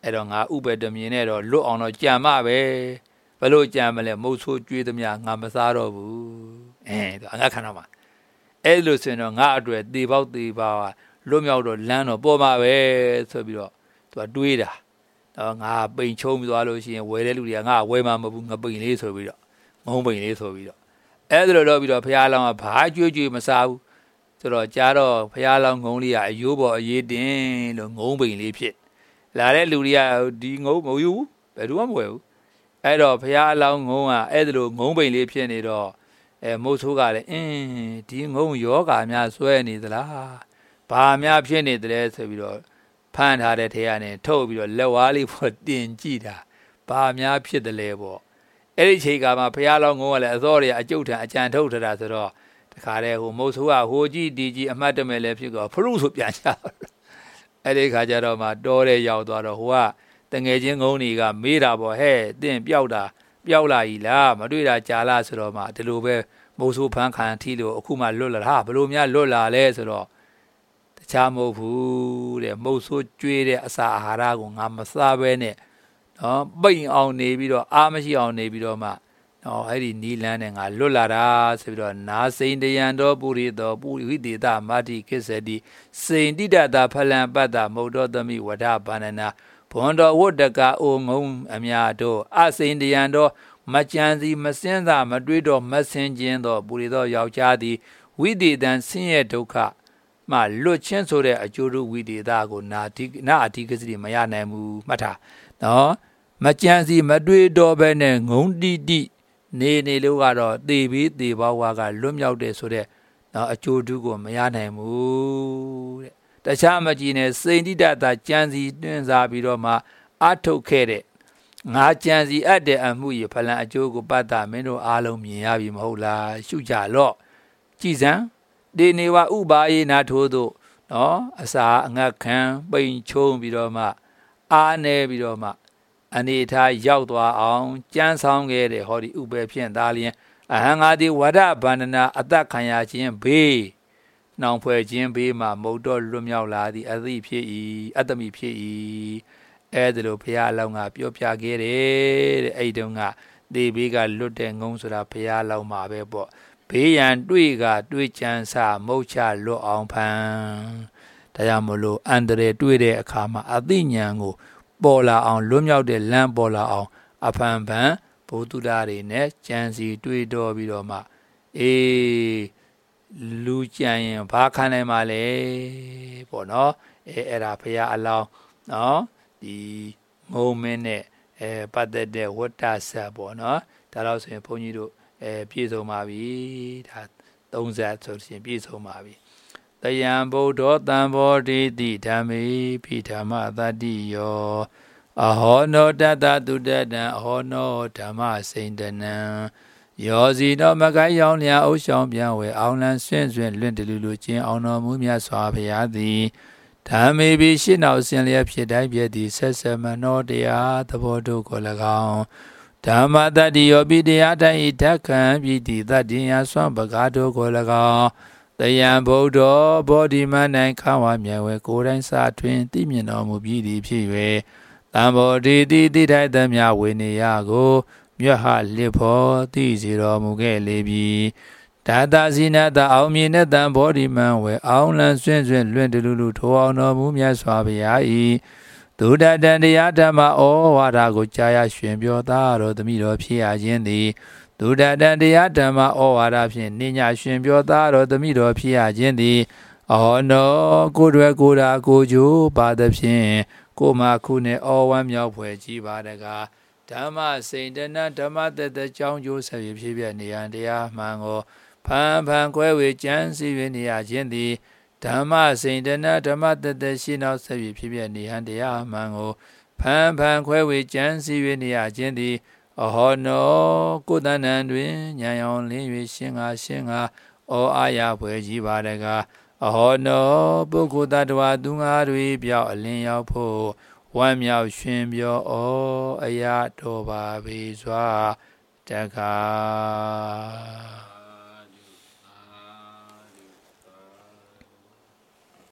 [SPEAKER 1] အဲ့တော့ငါဥပဒမြင်နဲ့တော့လွတ်အောင်တော့ကြံမပဲဘလို့ကြံမလဲမုတ်ဆိုးကြွေးသမျှငါမစားတော့ဘူးအဲအငါခန္ဓာမှာအဲ့လိုဆိုရင်တော့ငါအတွက်သေပေါက်သေပါလွတ်မြောက်တော့လမ်းတော့ပေါ်မှာပဲဆိုပြီးတော့သူကတွေးတာတော့ငါပိန်ချုံသွားလို့ရှိရင်ဝယ်တဲ့လူတွေကငါဝယ်မှာမဟုတ်ဘူးငါပိန်လေးဆိုပြီးတော့ငုံပိန်လေးဆိုပြီးတော့အဲ့ဒါလိုတော့ပြီးတော့ဘုရားလောင်းကဘာကြွေးကြွေးမစားဘူးဆိုတော့ကြားတော့ဘုရားလောင်းငုံလေးကအယိုးပေါ်အရေးတင်လို့ငုံပိန်လေးဖြစ်လာတဲ့လူတွေကဒီငုံမယူဘူးဘယ်သူမှမဝယ်ဘူးအဲ့တော့ဘုရားလောင်းငုံကအဲ့ဒါလိုငုံပိန်လေးဖြစ်နေတော့အဲမုတ်ဆိုးကလည်းအင်းဒီငုံယောဂါများဆွဲနေသလားဘာများဖြစ်နေတယ်ဆိုပြီးတော့ဖမ်းထားတဲ့ထဲကနေထုတ်ပြီးတော့လက်ဝါးလေးပေါ်တင်ကြည့်တာဘာများဖြစ်တယ်လဲပေါ့အဲ့ဒီချိန်ကမှဘုရားလောင်းငုံကလည်းအစောတွေအကျုပ်ထံအကြံထုတ်ထတာဆိုတော့တခါတည်းဟိုမုတ်ဆိုးကဟိုကြည့်ဒီကြည့်အမှတ်တမဲ့လည်းဖြစ်တော့ဖရုဆိုပြန်ချအဲ့ဒီခါကျတော့မှတောတဲ့ရောက်သွားတော့ဟိုကတငယ်ချင်းငုံတွေကမေးတာပေါ့ဟဲ့တင့်ပျောက်တာပျောက်လာကြီးလားမတွေ့တာကြာလားဆိုတော့မှဒီလိုပဲမုတ်ဆိုးဖမ်းခံထီလို့အခုမှလွတ်လာဟာဘလို့များလွတ်လာလဲဆိုတော့တခြားမဟုတ်ဘူးတဲ့မုတ်ဆိုးကျွေးတဲ့အစာအာဟာရကိုငါမစားဘဲနဲ့နော်ပိန်အောင်နေပြီးတော့အားမရှိအောင်နေပြီးတော့မှနော်အဲ့ဒီနီလန်းနဲ့ငါလွတ်လာတာဆိုပြီးတော့နာစိန်တယံတော်ပုရိသောပုရိသေတမာတိကိစ္စတိစိန်တိတတာဖလံပတ္တမုတ်တော်သမိဝဒဗန္နနာဘွန်တော်ဝတ္တကအိုငုံအမြတ်တို့အစိန်တယံတော်မကြံစီမစင်းသာမတွေးတော့မဆင်ခြင်းသောပုရိသောယောက်ျားသည်ဝိသေတံဆင်းရဲဒုက္ခမှလွတ်ချင်းဆိုတဲ့အကျိုးတို့ဝိသေသကိုနာတိနာအတိကစတိမရနိုင်ဘူးမှတ်ထားနော်မကြံစီမတွေးတော့ဘဲနဲ့ငုံတိတိနေနေလို့ကတော့သေပြီးသေဘဝကလွတ်မြောက်တယ်ဆိုတဲ့နော်အကျိုးတူကိုမရနိုင်ဘူးတဲ့တခြားမကြည့်နဲ့စိန်တိတတာကြံစီတွင်းစားပြီးတော့မှအထုတ်ခဲ့တဲ့ငါကြံစီအပ်တဲ့အမှုရဖလံအကျိုးကိုပတ်တာမင်းတို့အားလုံးမြင်ရပြီမဟုတ်လားရှုကြလော့ကြည်စံဒီနေဝဥပါယေနာထိုးတို့နော်အစာအငတ်ခံပိန်ချုံပြီးတော့မှအားနေပြီးတော့မှအနေထားရောက်သွားအောင်ကြမ်းဆောင်ခဲ့တဲ့ဟောဒီဥပ္ပေဖြင့်သားလျင်အဟံငါသည်ဝဒဗန္ဒနာအသက်ခံရခြင်းဘေးနှောင်ဖွဲ့ခြင်းဘေးမှာမုတ်တော်လွတ်မြောက်လာသည်အသိဖြစ်၏အတ္တမိဖြစ်၏အဲ့ဒါလိုဘုရားအလောင်းကပြောပြခဲ့တယ်တဲ့အဲ့တုန်းကသေဘေးကလွတ်တဲ့ငုံဆိုတာဘုရားအလောင်းမှာပဲပေါ့ဘေးရန်တွေ့ကတွေ့ချမ်းစာမုတ်ချလွတ်အောင်ဖန်ဒါကြောင့်မလို့အန္တရာယ်တွေ့တဲ့အခါမှာအသိဉာဏ်ကိုပေါ်လာအောင်လွတ်မြောက်တဲ့လမ်းပေါ်လာအောင်အဖန်ဖန်ဘုသူသားတွေနဲ့ကြံစီတွေ့တော်ပြီးတော့မှအေးလူကြံရင်ဘာခံနိုင်မှာလဲပေါ့နော်အဲအဲ့ဒါဘုရားအလောင်းနော်ဒီငုံမင်းနဲ့အဲပတ်သက်တဲ့ဝတ္တဆက်ပေါ့နော်ဒါတော့ဆိုရင်ဘုန်းကြီးတို့အဲပြည့်စုံပါပြီဒါသုံးဆယ်ဆိုရင်ပြည့်စုံပါပြီတယံဗုဒ္ဓတံဘောဓိတိဓမ္မေပိဓမ္မသတ္တိယောအဟောနောတတတုတတံအဟောနောဓမ္မစိန်တနံယောဇီနောမကိုင်းရောင်လျာအုပ်ဆောင်ပြန်ဝဲအောင်လန်းဆွင့်ဆွင့်လွင့်တလူလူချင်းအောင်တော်မူမြတ်စွာဘုရားသည်ဓမ္မေပိရှင်းနောက်ဆင်လျက်ဖြစ်တိုင်းပြည့်သည်ဆက်ဆက်မနောတရားသဘောတို့ကို၎င်းဓမ္မတတ္တိယောပိတရားတိုင်းဤဓက္ခံပိတိတတ္တိယဆွမ်းပကားတို့ကို၎င်းတယံဗုဒ္ဓဘောဓိမ၌ခဝမြဲဝဲကိုယ်တိုင်းစာတွင်သိမြင်တော်မူပြီးသည်ဖြစ်၍တံဘောဓိတိတိထိုက်သမျှဝေနေယကိုမြတ်ဟလစ်ဖို့သိစီတော်မူခဲ့လေပြီဒါတာဇိနတအောင်မြင်တဲ့တံဘောဓိမံဝဲအောင်လန်းဆွင့်ဆွင့်လွင့်တလူလူထိုအောင်တော်မူမြတ်စွာဘုရား၏ဒုဒတန်တရားဓမ္မဩဝါဒကိုကြားရရှင်ပြောသားတော်သမီးတော်ဖြစ်ရခြင်းသည်ဒုဒတန်တရားဓမ္မဩဝါဒဖြင့်နိညာရှင်ပြောသားတော်သမီးတော်ဖြစ်ရခြင်းသည်အဟောနောကိုယ်တွေကိုယ်တာကိုကြိုးပါသဖြင့်ကိုမခုနှင့်ဩဝမ်းမြောက်ဖွယ်ကြီးပါတကားဓမ္မစိန်တနဓမ္မတတကြောင်းကျိုးဆက်ဖြစ်ဖြစ်နေရန်တရားမှန်ကိုဖန်ဖန်ခွဲဝေကြံစီ၍နေရခြင်းသည်ဓမ္မစိန်တနဓမ္မတတရှိနောက်ဆက်ဖြစ်ဖြစ်နေရန်တရားမှန်ကိုဖန်ဖန်ခွဲဝေကြံစီ၍နေရခြင်းသည်အဟောနောကိုယ်တဏ္ဍတွင်ဉာဏ်ရောင်လင်း၍ရှင်းငါရှင်းငါဩအာရဖွယ်ကြီးပါတကားအဟောနောပုဂ္ဂိုလ်တ attva သူငါတွေပြောက်အလင်းရောက်ဖို့ဝမ်းမြောက်ရှင်ပြောဩအရာတော်ပါပေစွာတကား